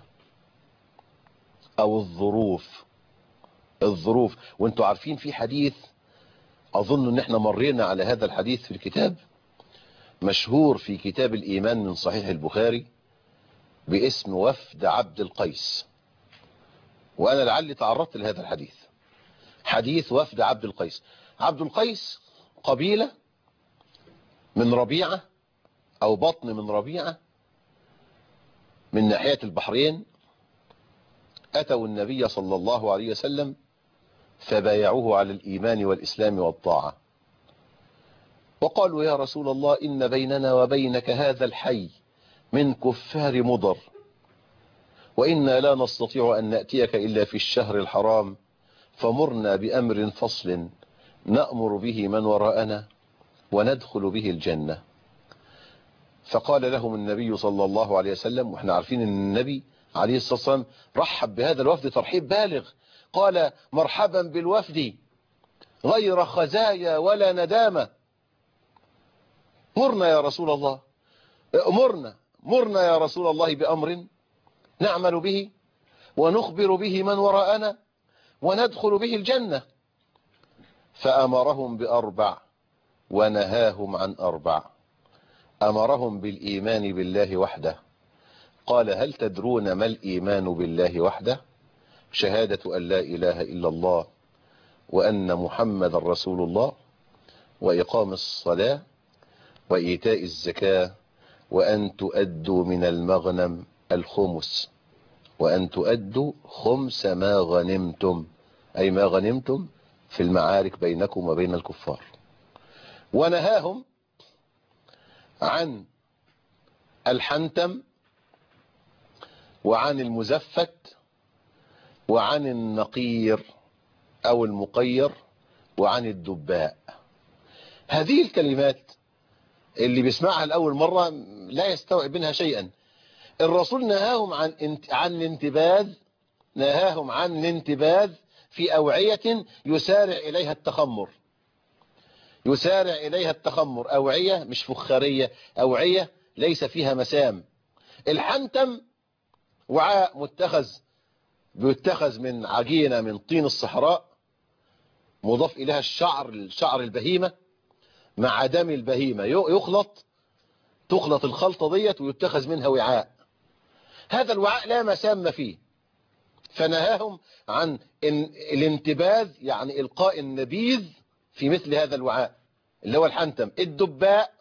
او الظروف. الظروف وانتوا عارفين في حديث اظن ان احنا مرينا على هذا الحديث في الكتاب، مشهور في كتاب الايمان من صحيح البخاري باسم وفد عبد القيس، وانا لعلي تعرضت لهذا الحديث. حديث وفد عبد القيس. عبد القيس قبيلة من ربيعة او بطن من ربيعة من ناحية البحرين، اتوا النبي صلى الله عليه وسلم فبايعوه على الايمان والاسلام والطاعة، وقالوا يا رسول الله ان بيننا وبينك هذا الحي من كفار مضر، وإنا لا نستطيع أن نأتيك إلا في الشهر الحرام، فمرنا بأمر فصل نأمر به من وراءنا وندخل به الجنة. فقال لهم النبي صلى الله عليه وسلم، واحنا عارفين ان النبي عليه الصلاة والسلام رحب بهذا الوفد ترحيب بالغ، قال مرحبا بالوفد غير خزايا ولا ندامة. مرنا يا رسول الله، مرنا مرنا يا رسول الله بأمر نعمل به ونخبر به من وراءنا وندخل به الجنة. فأمرهم بأربع ونهاهم عن أربع. أمرهم بالإيمان بالله وحده، قال هل تدرون ما الإيمان بالله وحده؟ شهادة أن لا إله إلا الله وأن محمد رسول الله وإقام الصلاة وإيتاء الزكاة وأن تؤدوا من المغنم الخمس، وأن تؤدوا خمس ما غنمتم، أي ما غنمتم في المعارك بينكم وبين الكفار. ونهاهم عن الحنتم وعن المزفت وعن النقير أو المقير وعن الدباء. هذه الكلمات اللي بيسمعها لأول مرة لا يستوعب منها شيئا، الرسول نهاهم عن عن الانتباذ، نهاهم عن الانتباذ في أوعية يسارع إليها التخمر، يسارع إليها التخمر، أوعية مش فخارية، أوعية ليس فيها مسام. الحنتم وعاء متخذ بيتخذ من عجينة من طين الصحراء، مضاف إليها الشعر، الشعر البهيمة مع دم البهيمة، يخلط، تخلط الخلطة ديت ويتخذ منها وعاء. هذا الوعاء لا مسام فيه، فنهاهم عن الانتباذ يعني إلقاء النبيذ في مثل هذا الوعاء اللي هو الحنتم. الدباء،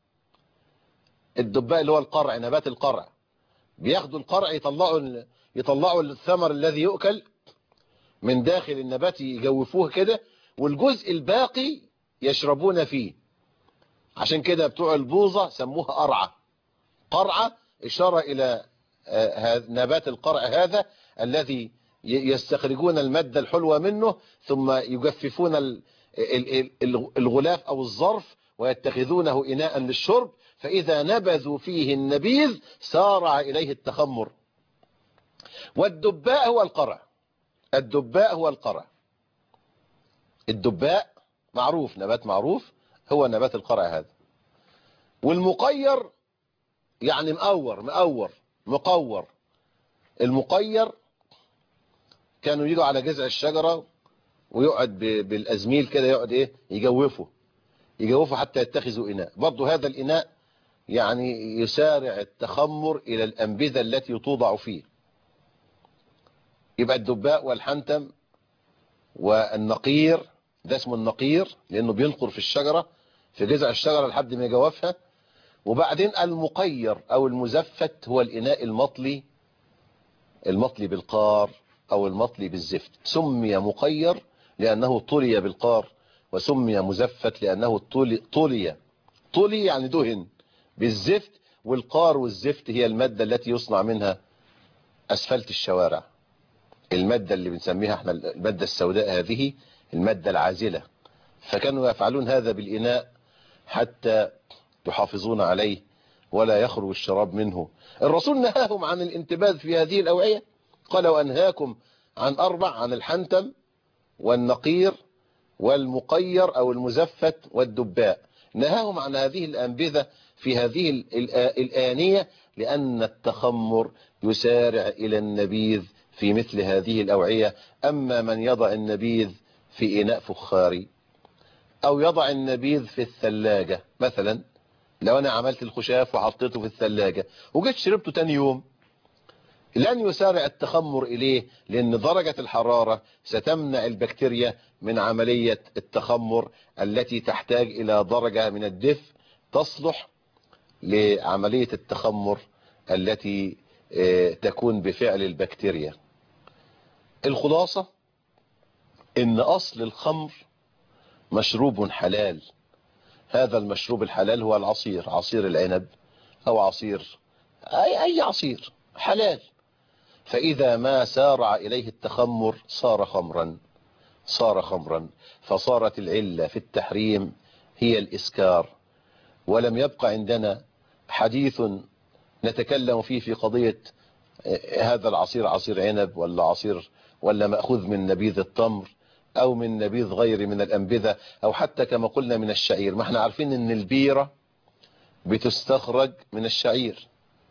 الدباء اللي هو القرع، نبات القرع، بياخدوا القرع يطلعوا يطلعوا الثمر الذي يؤكل من داخل النبات، يجوفوه كده، والجزء الباقي يشربون فيه. عشان كده بتوع البوظة سموها قرعة. قرعة إشارة إلى نبات القرع هذا الذي يستخرجون المادة الحلوة منه، ثم يجففون الغلاف أو الظرف ويتخذونه إناء للشرب، فإذا نبذوا فيه النبيذ سارع إليه التخمر. والدباء هو القرع، الدباء هو القرع، الدباء معروف، نبات معروف، هو نبات القرع هذا. والمقير يعني مقور، مقور مقور. المقير كانوا يجوا على جذع الشجرة ويقعد بالأزميل كده، يقعد ايه يجوفه، يجوفه حتى يتخذوا إناء. برضه هذا الإناء يعني يسارع التخمر إلى الأنبذة التي توضع فيه. يبقى الدباء والحنتم والنقير، ده اسمه النقير لأنه بينقر في الشجرة، في جذع الشجرة لحد ما يجوفها. وبعدين المقير أو المزفت هو الإناء المطلي، المطلي بالقار أو المطلي بالزفت. سمي مقير لأنه طلي بالقار، وسمي مزفت لأنه طلي طلي طلي يعني دهن بالزفت. والقار والزفت هي المادة التي يصنع منها أسفلت الشوارع، المادة اللي بنسميها احنا المادة السوداء، هذه المادة العازلة. فكانوا يفعلون هذا بالإناء حتى يحافظون عليه ولا يخرج الشراب منه. الرسول نهاهم عن الانتباذ في هذه الأوعية، قال وأنهاكم عن أربع، عن الحنتم والنقير والمقير أو المزفت والدباء. نهاهم عن هذه الأنبذة في هذه الآنية لأن التخمر يسارع إلى النبيذ في مثل هذه الأوعية. أما من يضع النبيذ في إناء فخاري أو يضع النبيذ في الثلاجة مثلا، لو أنا عملت الخشاف وحطيته في الثلاجة وجيت شربته تاني يوم، لن يسارع التخمر إليه، لأن درجة الحرارة ستمنع البكتيريا من عملية التخمر التي تحتاج إلى درجة من الدفء تصلح لعملية التخمر التي تكون بفعل البكتيريا. الخلاصة إن أصل الخمر مشروب حلال. هذا المشروب الحلال هو العصير، عصير العنب أو عصير أي, أي عصير حلال. فإذا ما سارع إليه التخمر صار خمرا، صار خمرا. فصارت العلة في التحريم هي الإسكار. ولم يبقى عندنا حديث نتكلم فيه في قضية هذا العصير عصير عنب ولا عصير ولا مأخوذ من نبيذ التمر أو من نبيذ غير من الأنبذة، أو حتى كما قلنا من الشعير. ما احنا عارفين ان البيرة بتستخرج من الشعير،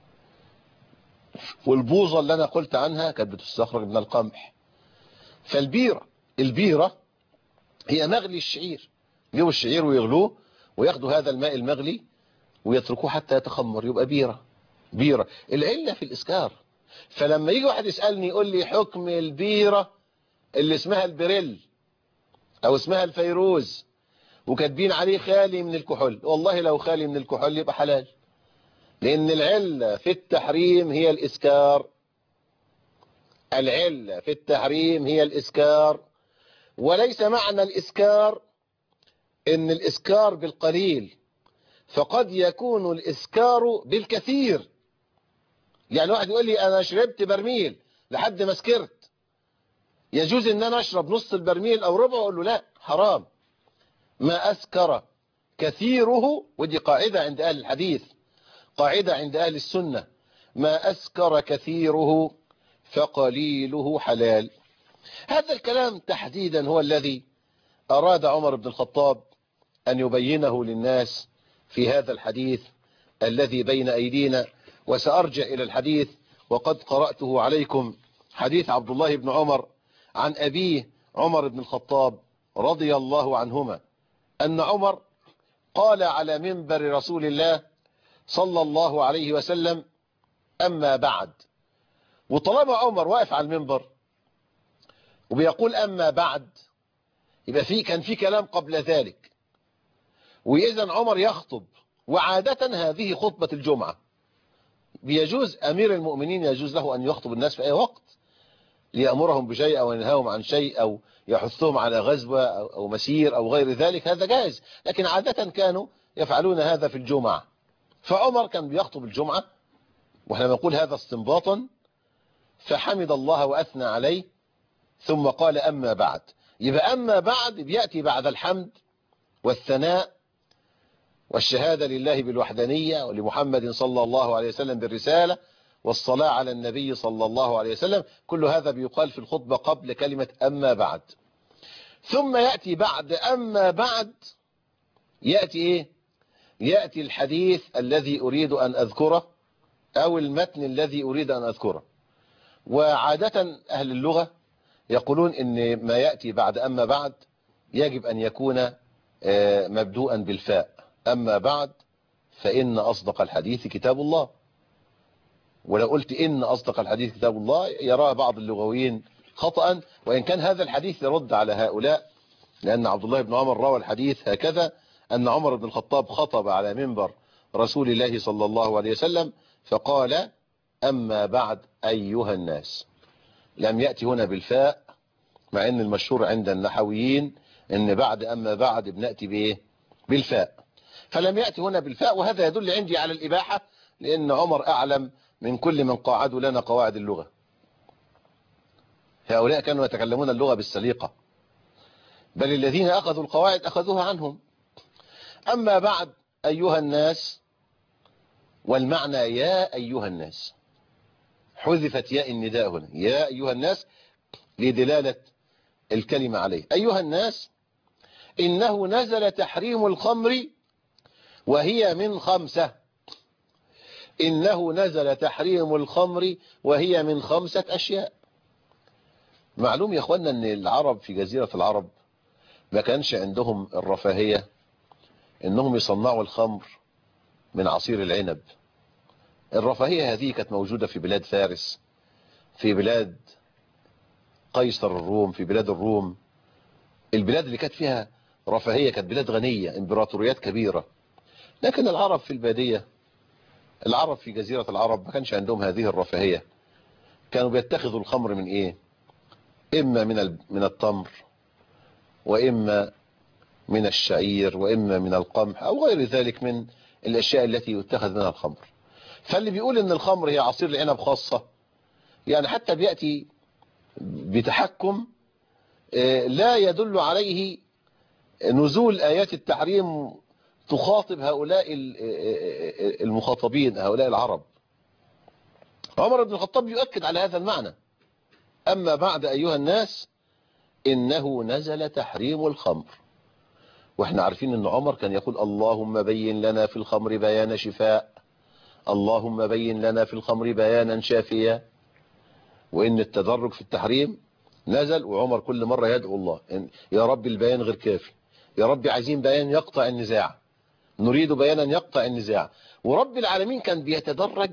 والبوظة اللي أنا قلت عنها كانت بتستخرج من القمح. فالبيرة، البيرة هي مغلي الشعير، يجيبوا الشعير ويغلوه وياخدوا هذا الماء المغلي ويتركوه حتى يتخمر، يبقى بيرة. بيرة العلة في الإسكار. فلما يجي واحد يسألني يقول لي حكم البيرة اللي اسمها البريل أو اسمها الفيروز وكاتبين عليه خالي من الكحول، والله لو خالي من الكحول يبقى حلال، لأن العلة في التحريم هي الإسكار. العلة في التحريم هي الإسكار، وليس معنى الإسكار إن الإسكار بالقليل، فقد يكون الإسكار بالكثير. يعني واحد يقول لي أنا شربت برميل لحد ما سكرت، يجوز إن أنا أشرب نص البرميل أو ربعه؟ أقول له لا، حرام. ما أسكر كثيره، ودي قاعدة عند أهل الحديث، قاعدة عند أهل السنة، ما أسكر كثيره فقليله حلال. هذا الكلام تحديدا هو الذي أراد عمر بن الخطاب أن يبينه للناس في هذا الحديث الذي بين أيدينا. وسأرجع إلى الحديث وقد قرأته عليكم، حديث عبد الله بن عمر عن أبيه عمر بن الخطاب رضي الله عنهما أن عمر قال على منبر رسول الله صلى الله عليه وسلم: أما بعد. وطالما عمر واقف على المنبر وبيقول أما بعد، يبقى في كان في كلام قبل ذلك، وإذا عمر يخطب. وعادة هذه خطبة الجمعة، بيجوز أمير المؤمنين يجوز له أن يخطب الناس في أي وقت ليأمرهم بشيء أو ينهاهم عن شيء أو يحثهم على غزوة أو مسير أو غير ذلك، هذا جائز. لكن عادة كانوا يفعلون هذا في الجمعة، فعمر كان بيخطب الجمعة، وإحنا بنقول هذا استنباطا. فحمد الله وأثنى عليه ثم قال: أما بعد. يبقى أما بعد بيأتي بعد الحمد والثناء والشهادة لله بالوحدانية ولمحمد صلى الله عليه وسلم بالرسالة والصلاة على النبي صلى الله عليه وسلم. كل هذا بيقال في الخطبة قبل كلمة أما بعد. ثم يأتي بعد أما بعد يأتي إيه؟ يأتي الحديث الذي أريد أن أذكره أو المتن الذي أريد أن أذكره. وعادة أهل اللغة يقولون إن ما يأتي بعد أما بعد يجب أن يكون مبدوءا بالفاء. أما بعد فإن أصدق الحديث كتاب الله. ولو قلت إن أصدق الحديث كتاب الله يرى بعض اللغويين خطأ، وإن كان هذا الحديث يرد على هؤلاء، لأن عبد الله بن عمر روى الحديث هكذا: أن عمر بن الخطاب خطب على منبر رسول الله صلى الله عليه وسلم فقال: أما بعد أيها الناس. لم يأتي هنا بالفاء، مع أن المشهور عند النحويين أن بعد أما بعد بنأتي بإيه؟ بالفاء. فلم يأتي هنا بالفاء، وهذا يدل عندي على الإباحة، لأن عمر أعلم من كل من قاعدوا لنا قواعد اللغة. هؤلاء كانوا يتكلمون اللغة بالسليقة، بل الذين أخذوا القواعد أخذوها عنهم. أما بعد أيها الناس، والمعنى يا أيها الناس، حذفت ياء النداء هنا، يا أيها الناس، لدلالة الكلمة عليه. أيها الناس، إنه نزل تحريم الخمر وهي من خمسة. إنه نزل تحريم الخمر وهي من خمسة أشياء. معلوم يا أخوانا أن العرب في جزيرة العرب ما كانش عندهم الرفاهية أنهم يصنعوا الخمر من عصير العنب. الرفاهية هذه كانت موجودة في بلاد فارس، في بلاد قيصر الروم، في بلاد الروم. البلاد اللي كانت فيها رفاهية كانت بلاد غنية، امبراطوريات كبيرة. لكن العرب في البادية، العرب في جزيرة العرب ما كانش عندهم هذه الرفاهية. كانوا بيتخذوا الخمر من ايه؟ اما من من التمر، واما من الشعير، واما من القمح، او غير ذلك من الاشياء التي يتخذ منها الخمر. فاللي بيقول ان الخمر هي عصير العنب خاصة، يعني حتى بيأتي بتحكم لا يدل عليه نزول آيات التحريم تخاطب هؤلاء المخاطبين، هؤلاء العرب. عمر بن الخطاب يؤكد على هذا المعنى: أما بعد أيها الناس، إنه نزل تحريم الخمر. وإحنا عارفين أن عمر كان يقول: اللهم بين لنا في الخمر بيان شفاء، اللهم بين لنا في الخمر بيانا شافيا. وإن التدرج في التحريم نزل، وعمر كل مرة يدعو الله: يا رب البيان غير كافي، يا رب عايزين بيان يقطع النزاع، نريد بيانا يقطع النزاع. ورب العالمين كان بيتدرج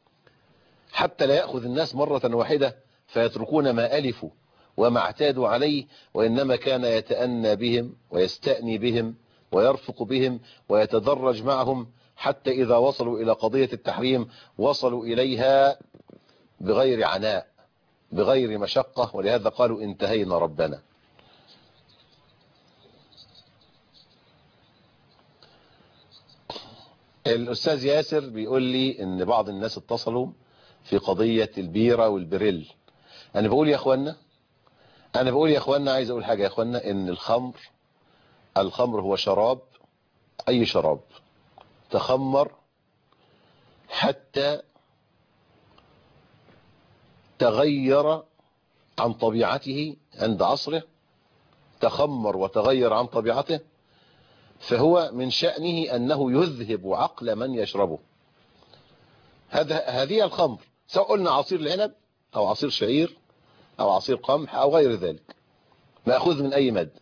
حتى لا يأخذ الناس مرة واحدة فيتركون ما ألفوا وما اعتادوا عليه، وإنما كان يتأنى بهم ويستأني بهم ويرفق بهم ويتدرج معهم، حتى إذا وصلوا إلى قضية التحريم وصلوا إليها بغير عناء، بغير مشقة. ولهذا قالوا: انتهينا ربنا. الأستاذ ياسر بيقول لي إن بعض الناس اتصلوا في قضية البيرة والبريل. أنا بقول يا أخوانا أنا بقول يا أخوانا عايز أقول حاجة يا أخوانا: إن الخمر الخمر هو شراب، أي شراب تخمر حتى تغير عن طبيعته عند عصره، تخمر وتغير عن طبيعته، فهو من شأنه أنه يذهب عقل من يشربه. هذا هذه الخمر، سواء قلنا عصير العنب أو عصير شعير أو عصير قمح أو غير ذلك، مأخوذ من أي مادة.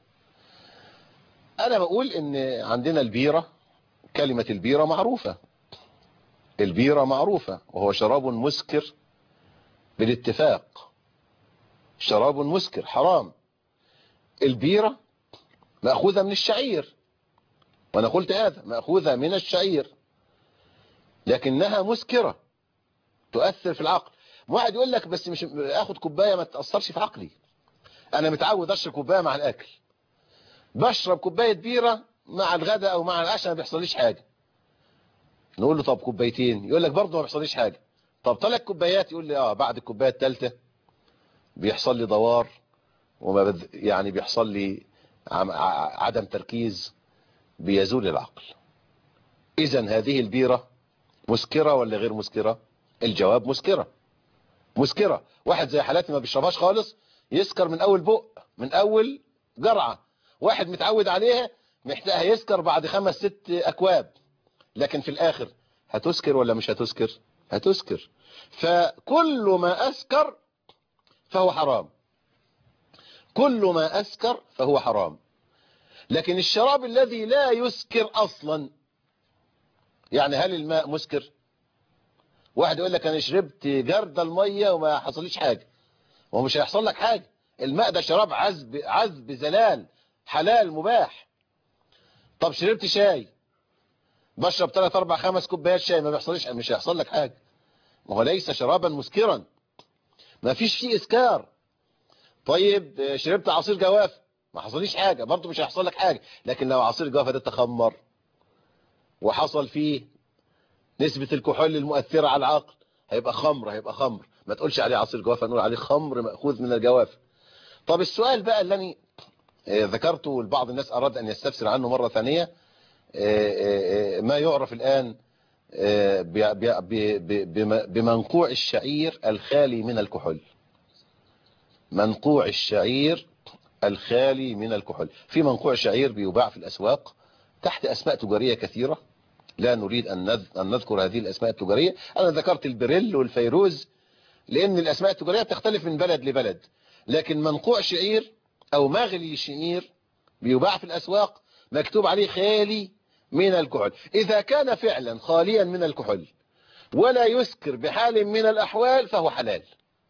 أنا بقول إن عندنا البيرة، كلمة البيرة معروفة، البيرة معروفة وهو شراب مسكر بالاتفاق، شراب مسكر حرام. البيرة مأخوذة من الشعير، وأنا قلت هذا مأخوذة من الشعير، لكنها مسكرة تؤثر في العقل. واحد يقول لك بس مش اخد كوبايه ما تاثرش في عقلي، انا متعود اشرب كوبايه مع الاكل، بشرب كوبايه بيره مع الغداء او مع العشاء ما بيحصليش حاجه. نقول له طب كوبايتين، يقول لك برضه ما بيحصليش حاجه. طب ثلاث كوبايات، يقول لي اه بعد الكوبايه الثالثه بيحصل لي دوار، وما بد... يعني بيحصل لي عم... عدم تركيز، بيزول العقل. اذا هذه البيره مسكره ولا غير مسكره؟ الجواب مسكره، مسكرة. واحد زي حالاتي ما بيشربهاش خالص يسكر من اول بق، من اول جرعة. واحد متعود عليها محتاج يسكر بعد خمس ست اكواب، لكن في الاخر هتسكر ولا مش هتسكر؟ هتسكر. فكل ما اسكر فهو حرام، كل ما اسكر فهو حرام. لكن الشراب الذي لا يسكر اصلا، يعني هل الماء مسكر؟ واحد يقول لك انا شربت جرد الميه وما حصليش حاجه، وهو مش هيحصل لك حاجه. الماء ده شراب عذب، عذب زلال، حلال مباح. طب شربت شاي، بشرب ثلاث اربع خمس كوبايات شاي ما بيحصليش، مش هيحصل لك حاجه، ما هو ليس شرابا مسكرا، ما فيش فيه اسكار. طيب شربت عصير جوافه ما حصليش حاجه، برضه مش هيحصل لك حاجه. لكن لو عصير جوافه ده تخمر وحصل فيه نسبة الكحول المؤثرة على العقل، هيبقى خمر، هيبقى خمر. ما تقولش عليه عصير جوافة، نقول عليه خمر مأخوذ من الجوافة. طب السؤال بقى اللي أنا ذكرته والبعض الناس أراد أن يستفسر عنه مرة ثانية، ما يعرف الآن بمنقوع الشعير الخالي من الكحول. منقوع الشعير الخالي من الكحول، في منقوع شعير بيباع في الأسواق تحت أسماء تجارية كثيرة، لا نريد أن نذكر هذه الأسماء التجارية. أنا ذكرت البريل والفيروز لأن الأسماء التجارية تختلف من بلد لبلد، لكن منقوع شعير أو مغلي شعير بيباع في الأسواق مكتوب عليه خالي من الكحول. إذا كان فعلا خاليا من الكحول ولا يسكر بحال من الأحوال فهو حلال.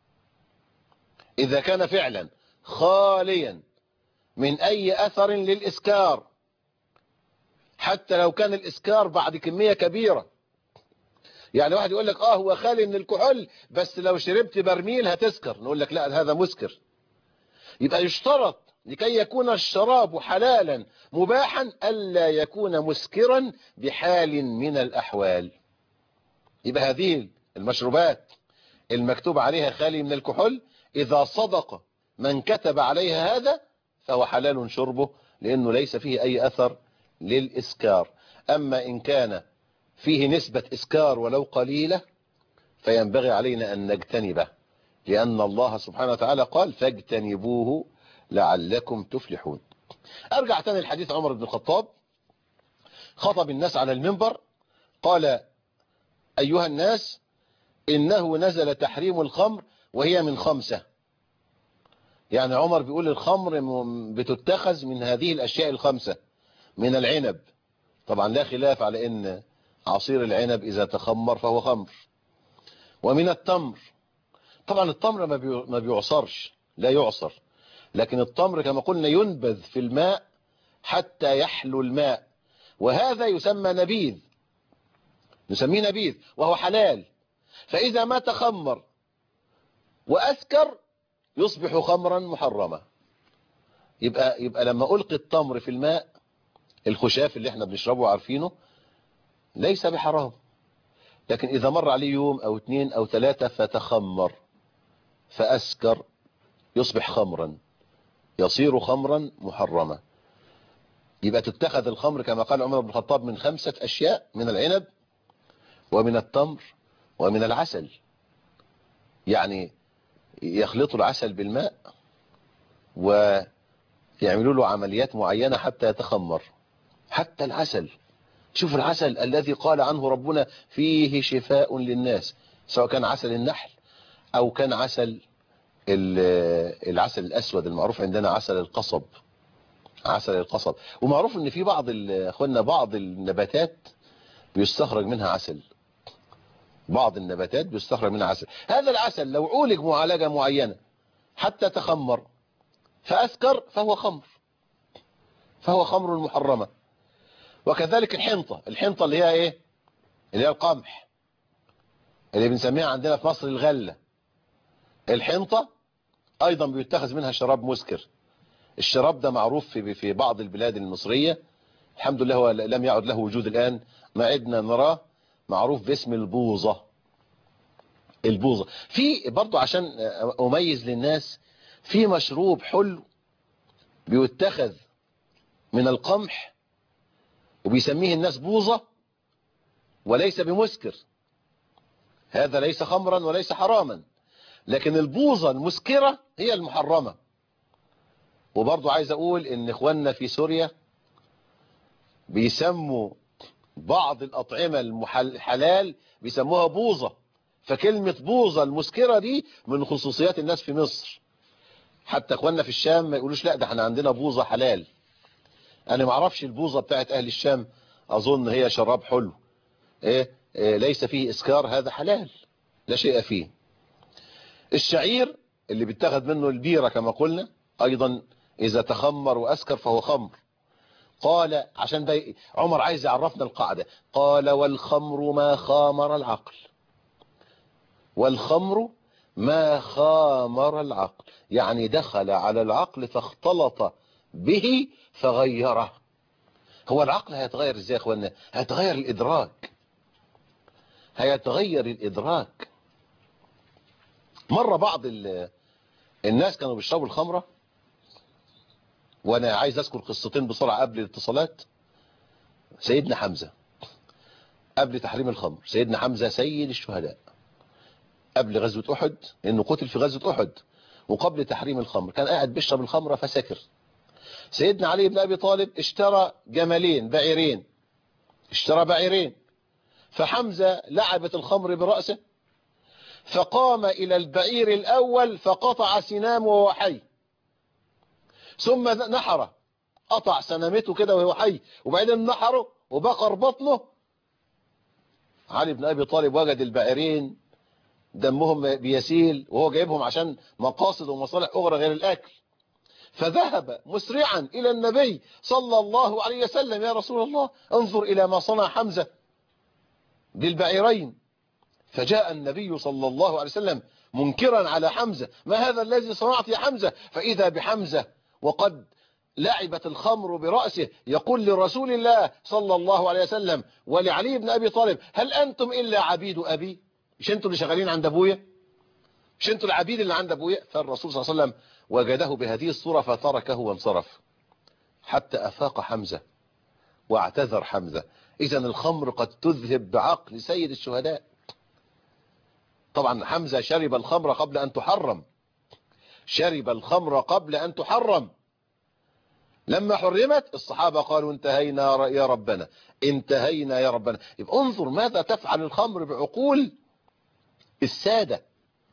إذا كان فعلا خاليا من أي أثر للإسكار، حتى لو كان الإسكار بعد كمية كبيرة. يعني واحد يقول لك اه هو خالي من الكحول بس لو شربت برميل هتسكر، نقول لك لا هذا مسكر. يبقى يشترط لكي يكون الشراب حلالا مباحا ألا يكون مسكرا بحال من الأحوال. يبقى هذه المشروبات المكتوب عليها خالي من الكحول إذا صدق من كتب عليها هذا فهو حلال شربه، لأنه ليس فيه أي أثر للإسكار. أما إن كان فيه نسبة إسكار ولو قليلة فينبغي علينا أن نجتنبه، لأن الله سبحانه وتعالى قال فاجتنبوه لعلكم تفلحون. أرجع تاني الحديث. عمر بن الخطاب خطب الناس على المنبر قال أيها الناس إنه نزل تحريم الخمر وهي من خمسة. يعني عمر بيقول الخمر بتتخذ من هذه الأشياء الخمسة. من العنب، طبعا لا خلاف على ان عصير العنب اذا تخمر فهو خمر. ومن التمر، طبعا التمر ما بيعصرش، لا يعصر، لكن التمر كما قلنا ينبذ في الماء حتى يحلو الماء، وهذا يسمى نبيذ، نسميه نبيذ وهو حلال. فاذا ما تخمر واسكر يصبح خمرا محرما. يبقى يبقى لما القي التمر في الماء، الخشاف اللي احنا بنشربه عارفينه ليس بحرام، لكن اذا مر عليه يوم او اتنين او تلاتة فتخمر فاسكر يصبح خمرا، يصير خمرا محرما. يبقى تتخذ الخمر كما قال عمر بن الخطاب من خمسة اشياء: من العنب ومن التمر ومن العسل. يعني يخلطوا العسل بالماء ويعملوا له عمليات معينة حتى يتخمر. حتى العسل، شوف العسل الذي قال عنه ربنا فيه شفاء للناس، سواء كان عسل النحل او كان عسل العسل الاسود المعروف عندنا عسل القصب. عسل القصب، ومعروف ان في بعض اخواننا بعض النباتات بيستخرج منها عسل. بعض النباتات بيستخرج منها عسل. هذا العسل لو عولج معالجة معينة حتى تخمر فأسكر فهو خمر، فهو خمر محرمة. وكذلك الحنطة، الحنطة اللي هي ايه، اللي هي القمح، اللي بنسميها عندنا في مصر الغلة. الحنطة ايضا بيتخذ منها شراب مسكر. الشراب ده معروف في في بعض البلاد المصرية، الحمد لله هو لم يعد له وجود الآن، ما عدنا نراه، معروف باسم البوظة. البوظة. في برضو عشان أميز للناس، في مشروب حلو بيتخذ من القمح وبيسميه الناس بوظة وليس بمسكر. هذا ليس خمرا وليس حراما، لكن البوظة المسكرة هي المحرمة. وبرضو عايز أقول إن إخواننا في سوريا بيسموا بعض الأطعمة الحلال بيسموها بوظة، فكلمة بوظة المسكرة دي من خصوصيات الناس في مصر. حتى إخواننا في الشام ما يقولوش لا ده احنا عندنا بوظة حلال. أنا ما اعرفش البوظة بتاعت أهل الشام، أظن هي شراب حلو إيه, إيه ليس فيه إسكار، هذا حلال لا شيء فيه. الشعير اللي بيتخذ منه البيرة كما قلنا أيضا إذا تخمر وأسكر فهو خمر. قال عشان ده عمر عايز يعرفنا القاعدة، قال والخمر ما خامر العقل. والخمر ما خامر العقل، يعني دخل على العقل فاختلط به فغيره. هو العقل هيتغير ازاي يا اخوانا؟ هيتغير الادراك، هيتغير الادراك. مرة بعض الناس كانوا بيشربوا الخمرة، وانا عايز اذكر قصتين بسرعة قبل الاتصالات. سيدنا حمزة قبل تحريم الخمر، سيدنا حمزة سيد الشهداء قبل غزوة احد، انه قتل في غزوة احد، وقبل تحريم الخمر كان قاعد بيشرب الخمرة فسكر. سيدنا علي بن ابي طالب اشترى جملين بعيرين، اشترى بعيرين، فحمزة لعبت الخمر برأسه فقام الى البعير الاول فقطع سنامه وهو حي، ثم نحره، قطع سنامته كده وهو حي، وبعدين نحره وبقر بطنه. علي بن ابي طالب وجد البعيرين دمهم بيسيل وهو جايبهم عشان مقاصد ومصالح اخرى غير الاكل، فذهب مسرعا الى النبي صلى الله عليه وسلم، يا رسول الله انظر الى ما صنع حمزة بالبعيرين. فجاء النبي صلى الله عليه وسلم منكرا على حمزة، ما هذا الذي صنعت يا حمزة؟ فإذا بحمزة وقد لعبت الخمر برأسه يقول لرسول الله صلى الله عليه وسلم ولعلي بن أبي طالب هل أنتم إلا عبيد أبي؟ مش أنتم اللي شغالين عند أبويا؟ مش أنتم العبيد اللي عند أبويا؟ فالرسول صلى الله عليه وسلم وجده بهذه الصورة فتركه وانصرف حتى أفاق حمزة واعتذر حمزة. إذن الخمر قد تذهب بعقل سيد الشهداء. طبعا حمزة شرب الخمر قبل أن تحرم، شرب الخمر قبل أن تحرم. لما حرمت الصحابة قالوا انتهينا يا ربنا، انتهينا يا ربنا. يبقى انظر ماذا تفعل الخمر بعقول السادة.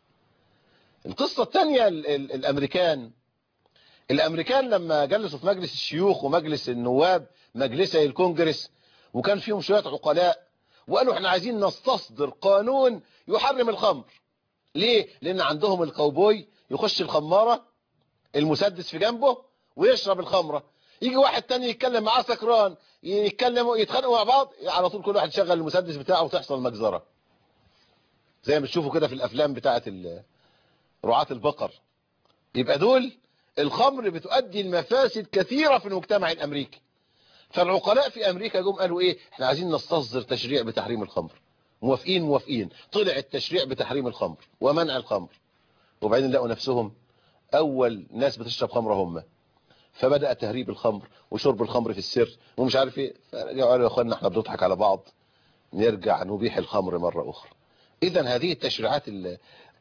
القصة الثانية الأمريكان، الأمريكان لما جلسوا في مجلس الشيوخ ومجلس النواب، مجلسي الكونجرس، وكان فيهم شوية عقلاء وقالوا احنا عايزين نستصدر قانون يحرم الخمر. ليه؟ لأن عندهم الكاوبوي يخش الخمارة المسدس في جنبه ويشرب الخمرة، يجي واحد تاني يتكلم معاه سكران، يتكلموا يتخانقوا مع بعض، على طول كل واحد يشغل المسدس بتاعه وتحصل مجزرة زي ما تشوفوا كده في الأفلام بتاعة رعاة البقر. يبقى دول الخمر بتؤدي المفاسد كثيرة في المجتمع الأمريكي. فالعقلاء في أمريكا جم قالوا إيه؟ احنا عايزين نستصدر تشريع بتحريم الخمر. موافقين موافقين، طلع التشريع بتحريم الخمر ومنع الخمر، وبعدين لقوا نفسهم أول ناس بتشرب خمر هم، فبدأ تهريب الخمر وشرب الخمر في السر ومش عارف ايه. فرجعوا قالوا يا اخوانا احنا بنضحك على بعض، نرجع نبيح الخمر مرة أخرى. إذن هذه التشريعات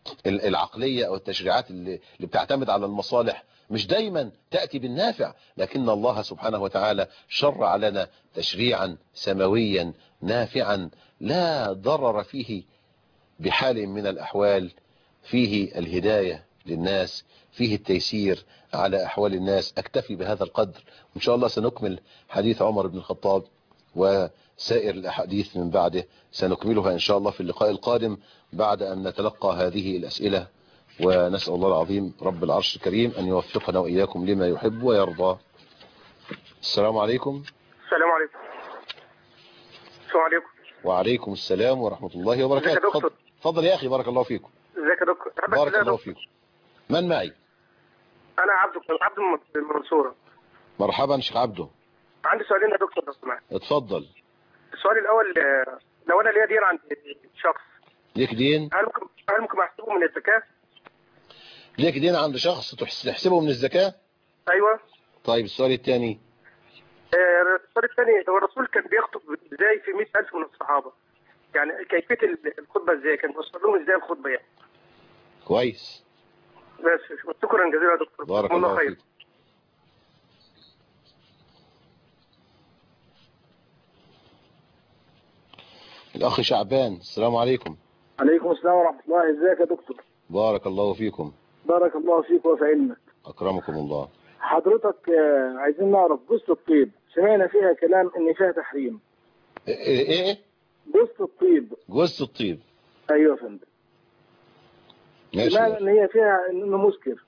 العقلية أو التشريعات اللي اللي بتعتمد على المصالح مش دايما تأتي بالنافع، لكن الله سبحانه وتعالى شرع لنا تشريعا سماويا نافعا لا ضرر فيه بحال من الأحوال، فيه الهداية للناس، فيه التيسير على أحوال الناس. أكتفي بهذا القدر، وإن شاء الله سنكمل حديث عمر بن الخطاب وسائر الأحاديث من بعده سنكملها إن شاء الله في اللقاء القادم بعد أن نتلقى هذه الأسئلة. ونسأل الله العظيم رب العرش الكريم أن يوفقنا وإياكم لما يحب ويرضى. السلام عليكم. السلام عليكم. السلام عليكم. وعليكم السلام ورحمة الله وبركاته. ازيك يا دكتور؟ تفضل يا أخي، بارك الله فيكم. ازيك يا دكتور؟ بارك الله فيكم. من معي؟ أنا عبده عبده من المنصورة. مرحبا شيخ عبده. عندي سؤالين يا دكتور لو سمحت. اتفضل. السؤال الأول، لو أنا ليا دين عند شخص. ليك دين؟ هل ممكن هل ممكن أحسبه من الزكاة؟ ليك دين عند شخص تحسبه من الزكاة؟ أيوه. طيب السؤال الثاني. السؤال الثاني، هو الرسول كان بيخطب ازاي في مئة ألف من الصحابة؟ يعني كيفية الخطبة ازاي؟ كان بيوصل لهم ازاي الخطبة يعني؟ كويس. بس شكرا جزيلا يا دكتور. بارك الله فيك. الأخ شعبان، السلام عليكم. عليكم السلام ورحمة الله. ازيك يا دكتور؟ بارك الله فيكم. بارك الله فيك وفي علمك. أكرمكم الله. حضرتك عايزين نعرف جثة الطيب، سمعنا فيها كلام ان فيها تحريم. ايه ايه؟ جثة الطيب. جثة الطيب. ايوه يا فندم. سمعنا ان هي فيها انه مسكر.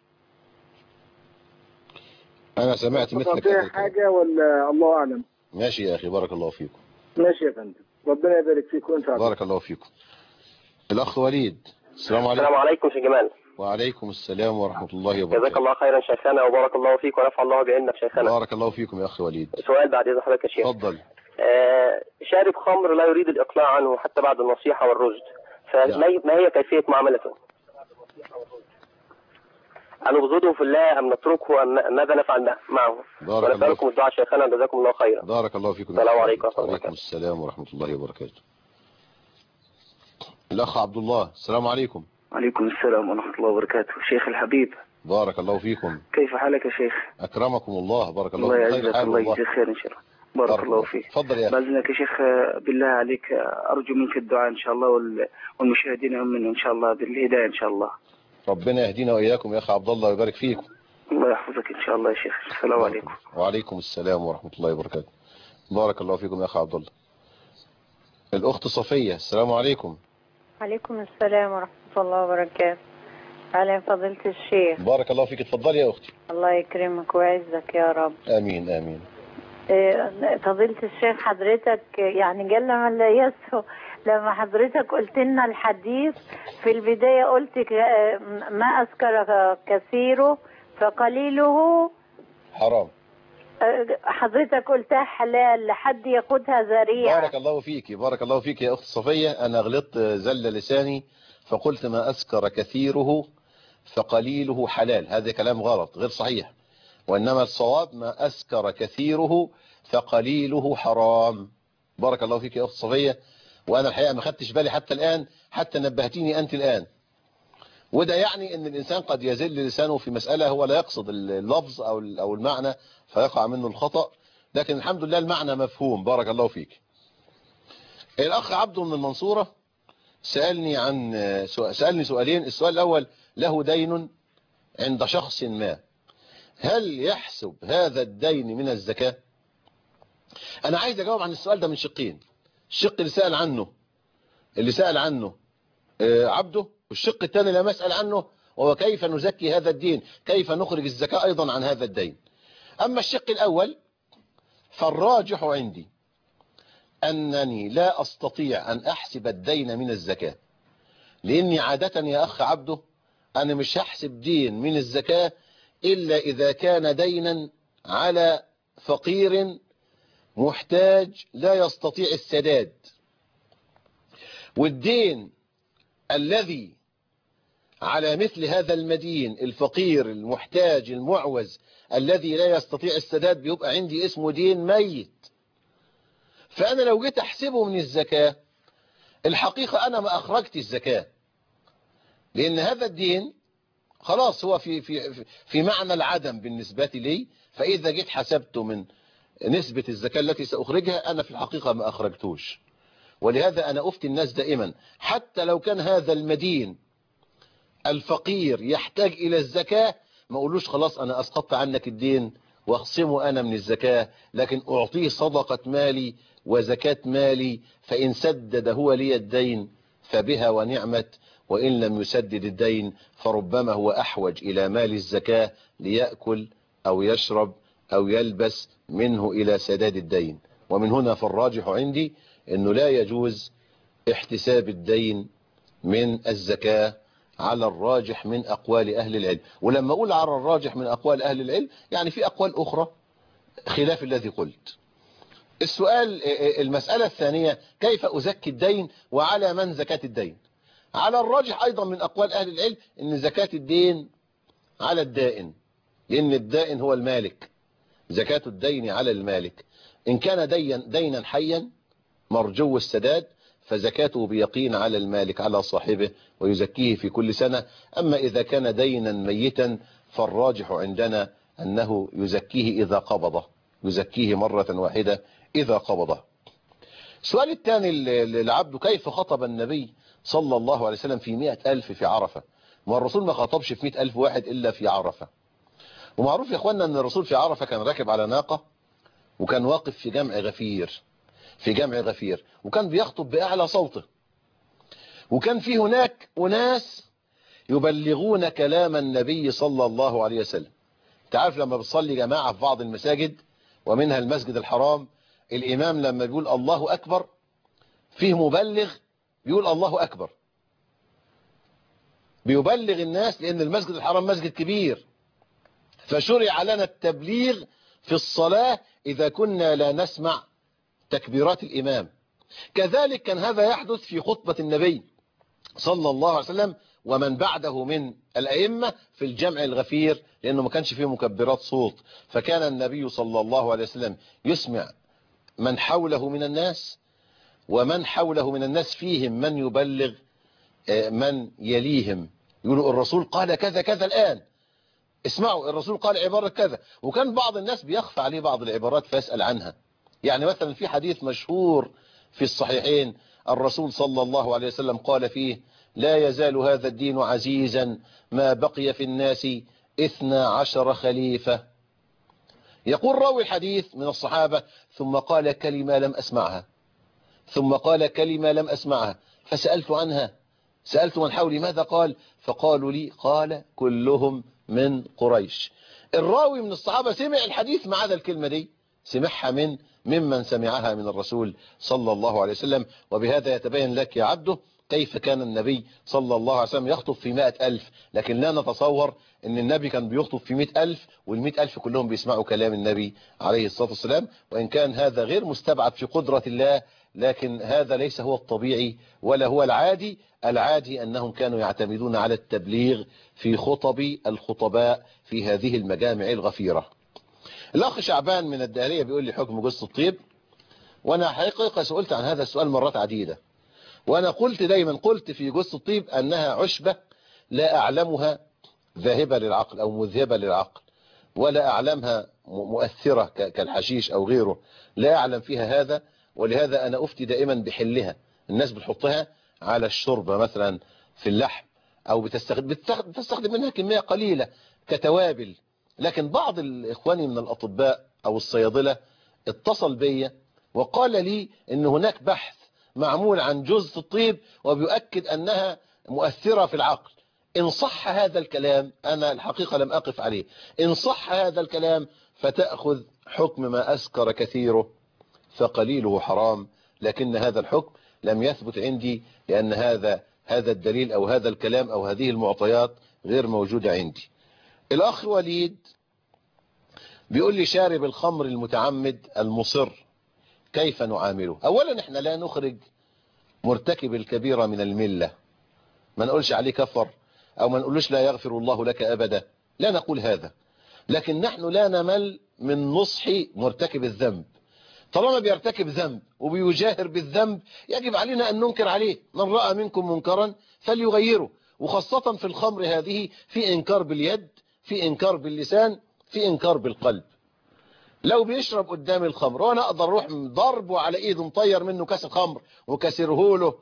انا سمعت مثلك. فيها حاجة ولا الله اعلم؟ ماشي يا اخي، بارك الله فيكم. ماشي يا فندم، ربنا يبارك فيك وينفع بك. بارك الله فيكم. الاخ وليد، السلام عليكم. السلام عليكم شيخ جمال. وعليكم السلام ورحمة الله وبركاته. جزاك الله خيرا شيخنا وبارك الله فيك ونفع الله بعلمك شيخنا. بارك الله فيكم يا اخي وليد. سؤال بعد اذن حضرتك يا شيخ. اتفضل. آه شارب خمر لا يريد الاقلاع عنه حتى بعد النصيحة والرشد، فما هي كيفية معاملته؟ أن نبغضه في الله أم نتركه أم ماذا نفعل معه؟ بارك الله فيكم الدعاء شيخنا جزاكم الله خيرا. بارك الله فيكم. السلام عليكم ورحمة الله وعليكم السلام ورحمة الله وبركاته. الأخ عبد الله، السلام عليكم. وعليكم السلام ورحمة الله وبركاته. شيخ الحبيب، بارك الله فيكم. كيف حالك يا شيخ؟ أكرمكم الله. بارك الله فيك. الله يعزك، الله يجزيك خير إن شاء الله. بارك, بارك الله فيك. تفضل يا أخي. بإذنك يا شيخ، بالله عليك أرجو منك الدعاء إن شاء الله والمشاهدين منه إن شاء الله بالهداية إن شاء الله. ربنا يهدينا وإياكم يا أخي عبد الله ويبارك فيكم. الله يحفظك إن شاء الله يا شيخ. السلام عليكم. وعليكم السلام ورحمة الله وبركاته. بارك الله فيكم يا أخي عبد الله. الأخت صفية، السلام عليكم. عليكم السلام ورحمة الله وبركاته. على فضيلة الشيخ. بارك الله فيك. اتفضلي يا أختي. الله يكرمك ويعزك يا رب. آمين آمين. فضيلة الشيخ، حضرتك يعني جل من لا يسهو، لما حضرتك قلت لنا الحديث في البداية قلت ما أسكر كثيره فقليله حرام. حضرتك قلتها حلال لحد ياخدها ذريعة. بارك الله فيك. بارك الله فيك يا أخت صفية. أنا غلطت زل لساني فقلت ما أسكر كثيره فقليله حلال، هذا كلام غلط غير صحيح، وإنما الصواب ما أسكر كثيره فقليله حرام. بارك الله فيك يا أخت صفية. وأنا الحقيقة ما خدتش بالي حتى الآن، حتى نبهتيني أنت الآن. وده يعني أن الإنسان قد يزل لسانه في مسألة هو لا يقصد اللفظ أو أو المعنى فيقع منه الخطأ، لكن الحمد لله المعنى مفهوم. بارك الله فيك. الأخ عبده من المنصورة سألني عن سألني سؤالين. السؤال الأول، له دين عند شخص ما، هل يحسب هذا الدين من الزكاة؟ أنا عايز أجاوب عن السؤال ده من شقين. الشق اللي سأل عنه اللي سأل عنه عبده، والشق الثاني اللي مسأل عنه وهو كيف نزكي هذا الدين، كيف نخرج الزكاة أيضا عن هذا الدين. أما الشق الأول فالراجح عندي أنني لا أستطيع أن أحسب الدين من الزكاة، لأني عادة يا أخ عبده أنا مش هحسب دين من الزكاة إلا إذا كان دينا على فقير محتاج لا يستطيع السداد. والدين الذي على مثل هذا المدين الفقير المحتاج المعوز الذي لا يستطيع السداد بيبقى عندي اسمه دين ميت. فأنا لو جيت أحسبه من الزكاة، الحقيقة أنا ما أخرجت الزكاة، لأن هذا الدين خلاص هو في في في معنى العدم بالنسبة لي. فإذا جيت حسبت من نسبة الزكاة التي سأخرجها أنا في الحقيقة ما أخرجتوش. ولهذا أنا أفتي الناس دائما حتى لو كان هذا المدين الفقير يحتاج إلى الزكاة ما أقولوش خلاص أنا أسقطت عنك الدين واخصمه أنا من الزكاة، لكن أعطيه صدقة مالي وزكاة مالي، فإن سدد هو لي الدين فبها ونعمت، وإن لم يسدد الدين فربما هو أحوج إلى مال الزكاة ليأكل أو يشرب أو يلبس منه إلى سداد الدين. ومن هنا فالراجح عندي أنه لا يجوز احتساب الدين من الزكاة على الراجح من أقوال أهل العلم. ولما أقول على الراجح من أقوال أهل العلم يعني في أقوال أخرى خلاف الذي قلت. السؤال المسألة الثانية كيف أزكي الدين وعلى من زكاة الدين؟ على الراجح أيضا من أقوال أهل العلم أن زكاة الدين على الدائن، لأن الدائن هو المالك. زكاة الدين على المالك، إن كان دين دينا حيا مرجو السداد فزكاته بيقين على المالك على صاحبه ويزكيه في كل سنة. أما إذا كان دينا ميتا فالراجح عندنا أنه يزكيه إذا قبضه، يزكيه مرة واحدة إذا قبضه. السؤال الثاني للعبد كيف خطب النبي صلى الله عليه وسلم في مئة ألف في عرفة؟ ما الرسول ما خطبش في مئة ألف واحد إلا في عرفة. ومعروف يا أخوانا أن الرسول في عرفة كان راكب على ناقة وكان واقف في جمع غفير، في جمع غفير وكان بيخطب بأعلى صوته، وكان في هناك أناس يبلغون كلام النبي صلى الله عليه وسلم. تعرف لما بتصلي جماعة في بعض المساجد ومنها المسجد الحرام، الإمام لما بيقول الله أكبر فيه مبلغ بيقول الله أكبر، بيبلغ الناس، لأن المسجد الحرام مسجد كبير فشرع لنا التبليغ في الصلاة إذا كنا لا نسمع تكبيرات الإمام. كذلك كان هذا يحدث في خطبة النبي صلى الله عليه وسلم ومن بعده من الأئمة في الجمع الغفير، لأنه ما كانش فيه مكبرات صوت، فكان النبي صلى الله عليه وسلم يسمع من حوله من الناس، ومن حوله من الناس فيهم من يبلغ من يليهم، يقولوا الرسول قال كذا كذا الآن اسمعوا الرسول قال عبارة كذا. وكان بعض الناس بيخفى عليه بعض العبارات فيسأل عنها. يعني مثلا في حديث مشهور في الصحيحين الرسول صلى الله عليه وسلم قال فيه لا يزال هذا الدين عزيزا ما بقي في الناس اثنا عشر خليفة. يقول راوي الحديث من الصحابة ثم قال كلمة لم أسمعها، ثم قال كلمة لم أسمعها، فسألت عنها، سألت من حولي ماذا قال؟ فقالوا لي قال كلهم من قريش. الراوي من الصحابة سمع الحديث ما عدا الكلمة دي سمعها من ممن سمعها من الرسول صلى الله عليه وسلم. وبهذا يتبين لك يا عبده كيف كان النبي صلى الله عليه وسلم يخطب في مائة ألف، لكن لا نتصور ان النبي كان بيخطب في مئة ألف والمئة ألف كلهم بيسمعوا كلام النبي عليه الصلاة والسلام. وإن كان هذا غير مستبعد في قدرة الله، لكن هذا ليس هو الطبيعي ولا هو العادي. العادي أنهم كانوا يعتمدون على التبليغ في خطب الخطباء في هذه المجامع الغفيرة. الأخ شعبان من الدهرية بيقول لي حكم جثة الطيب، وأنا حقيقة سئلت عن هذا السؤال مرات عديدة، وأنا قلت دايما قلت في جثة الطيب أنها عشبة لا أعلمها ذاهبة للعقل أو مذهبة للعقل، ولا أعلمها مؤثرة كالحشيش أو غيره، لا أعلم فيها هذا. ولهذا أنا أفتي دائما بحلها. الناس بتحطها على الشوربة مثلا في اللحم، أو بتستخدم, بتستخدم منها كمية قليلة كتوابل. لكن بعض الإخواني من الأطباء أو الصيادلة اتصل بي وقال لي إن هناك بحث معمول عن جثة الطيب وبيؤكد أنها مؤثرة في العقل. إن صح هذا الكلام، أنا الحقيقة لم أقف عليه، إن صح هذا الكلام فتأخذ حكم ما أسكر كثيره فقليله حرام. لكن هذا الحكم لم يثبت عندي، لأن هذا هذا الدليل أو هذا الكلام أو هذه المعطيات غير موجودة عندي. الأخ وليد بيقول لي شارب الخمر المتعمد المصر كيف نعامله؟ أولا احنا لا نخرج مرتكب الكبيرة من الملة، ما نقولش عليه كفر أو ما نقولش لا يغفر الله لك أبدا، لا نقول هذا. لكن نحن لا نمل من نصح مرتكب الذنب. طالما بيرتكب ذنب وبيجاهر بالذنب يجب علينا أن ننكر عليه. من رأى منكم منكرا فليغيره، وخاصة في الخمر هذه في إنكار باليد، في إنكار باللسان، في إنكار بالقلب. لو بيشرب قدام الخمر وانا اقدر اروح ضربه على ايده مطير منه كاس الخمر وكسره له،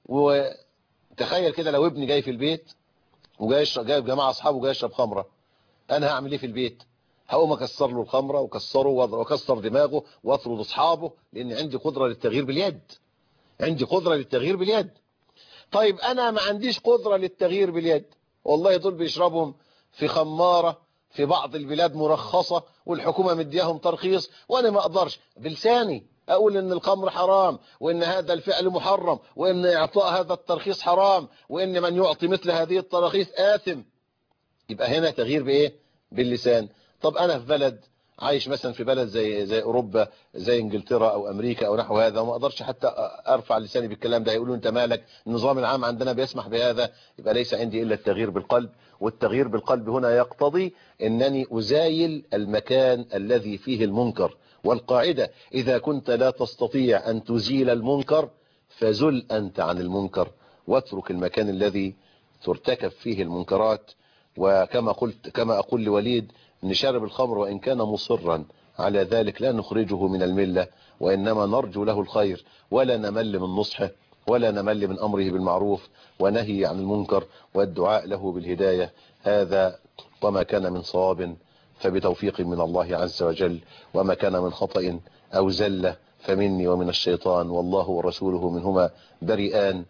وتخيل كده لو ابني جاي في البيت وجاي يشرب، جايب جماعه اصحابه جاي يشرب خمره، انا هعمل ايه في البيت؟ هقوم اكسر له الخمره وكسره واكسر دماغه واطرد اصحابه، لان عندي قدره للتغيير باليد، عندي قدره للتغيير باليد. طيب انا ما عنديش قدره للتغيير باليد، والله دول بيشربهم في خماره في بعض البلاد مرخصة والحكومة مدياهم ترخيص، وانا ما اقدرش بلساني اقول ان الخمر حرام، وان هذا الفعل محرم، وان اعطاء هذا الترخيص حرام، وان من يعطي مثل هذه التراخيص آثم. يبقى هنا تغيير بايه؟ باللسان. طب انا في بلد عايش مثلا في بلد زي زي اوروبا، زي انجلترا او امريكا او نحو هذا، وما اقدرش حتى ارفع لساني بالكلام ده، يقولوا انت مالك، النظام العام عندنا بيسمح بهذا. يبقى ليس عندي الا التغيير بالقلب، والتغيير بالقلب هنا يقتضي انني ازايل المكان الذي فيه المنكر. والقاعدة اذا كنت لا تستطيع ان تزيل المنكر فزل انت عن المنكر، واترك المكان الذي ترتكب فيه المنكرات. وكما قلت، كما اقول لوليد، ان شارب الخمر وان كان مصرا على ذلك لا نخرجه من الملة، وانما نرجو له الخير، ولا نمل من نصحه، ولا نمل من امره بالمعروف ونهي عن المنكر، والدعاء له بالهداية. هذا وما كان من صواب فبتوفيق من الله عز وجل، وما كان من خطأ او زلة فمني ومن الشيطان، والله ورسوله منهما بريئان.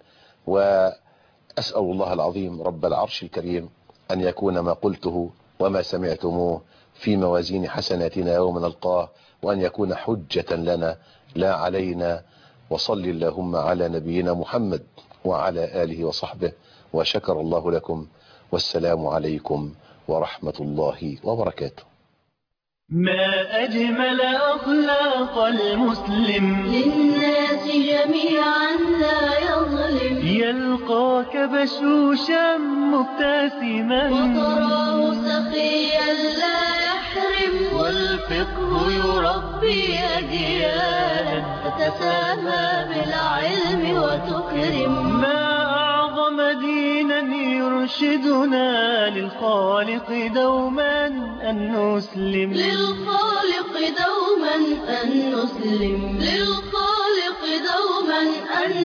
واسأل الله العظيم رب العرش الكريم أن يكون ما قلته وما سمعتموه في موازين حسناتنا يوم نلقاه، وأن يكون حجة لنا لا علينا. وصل اللهم على نبينا محمد وعلى آله وصحبه، وشكر الله لكم، والسلام عليكم ورحمة الله وبركاته. ما أجمل أخلاق المسلم، للناس جميعا لا يظلم، يلقاك بشوشا مبتسما وتراه سخيا لا يحرم، والفقه يربي أجيالا تتسامى بالعلم وتكرم. ما أعظم دينا يرشدنا للخالق دوما أن نسلم، للخالق دوما أن نسلم، للخالق دوما أن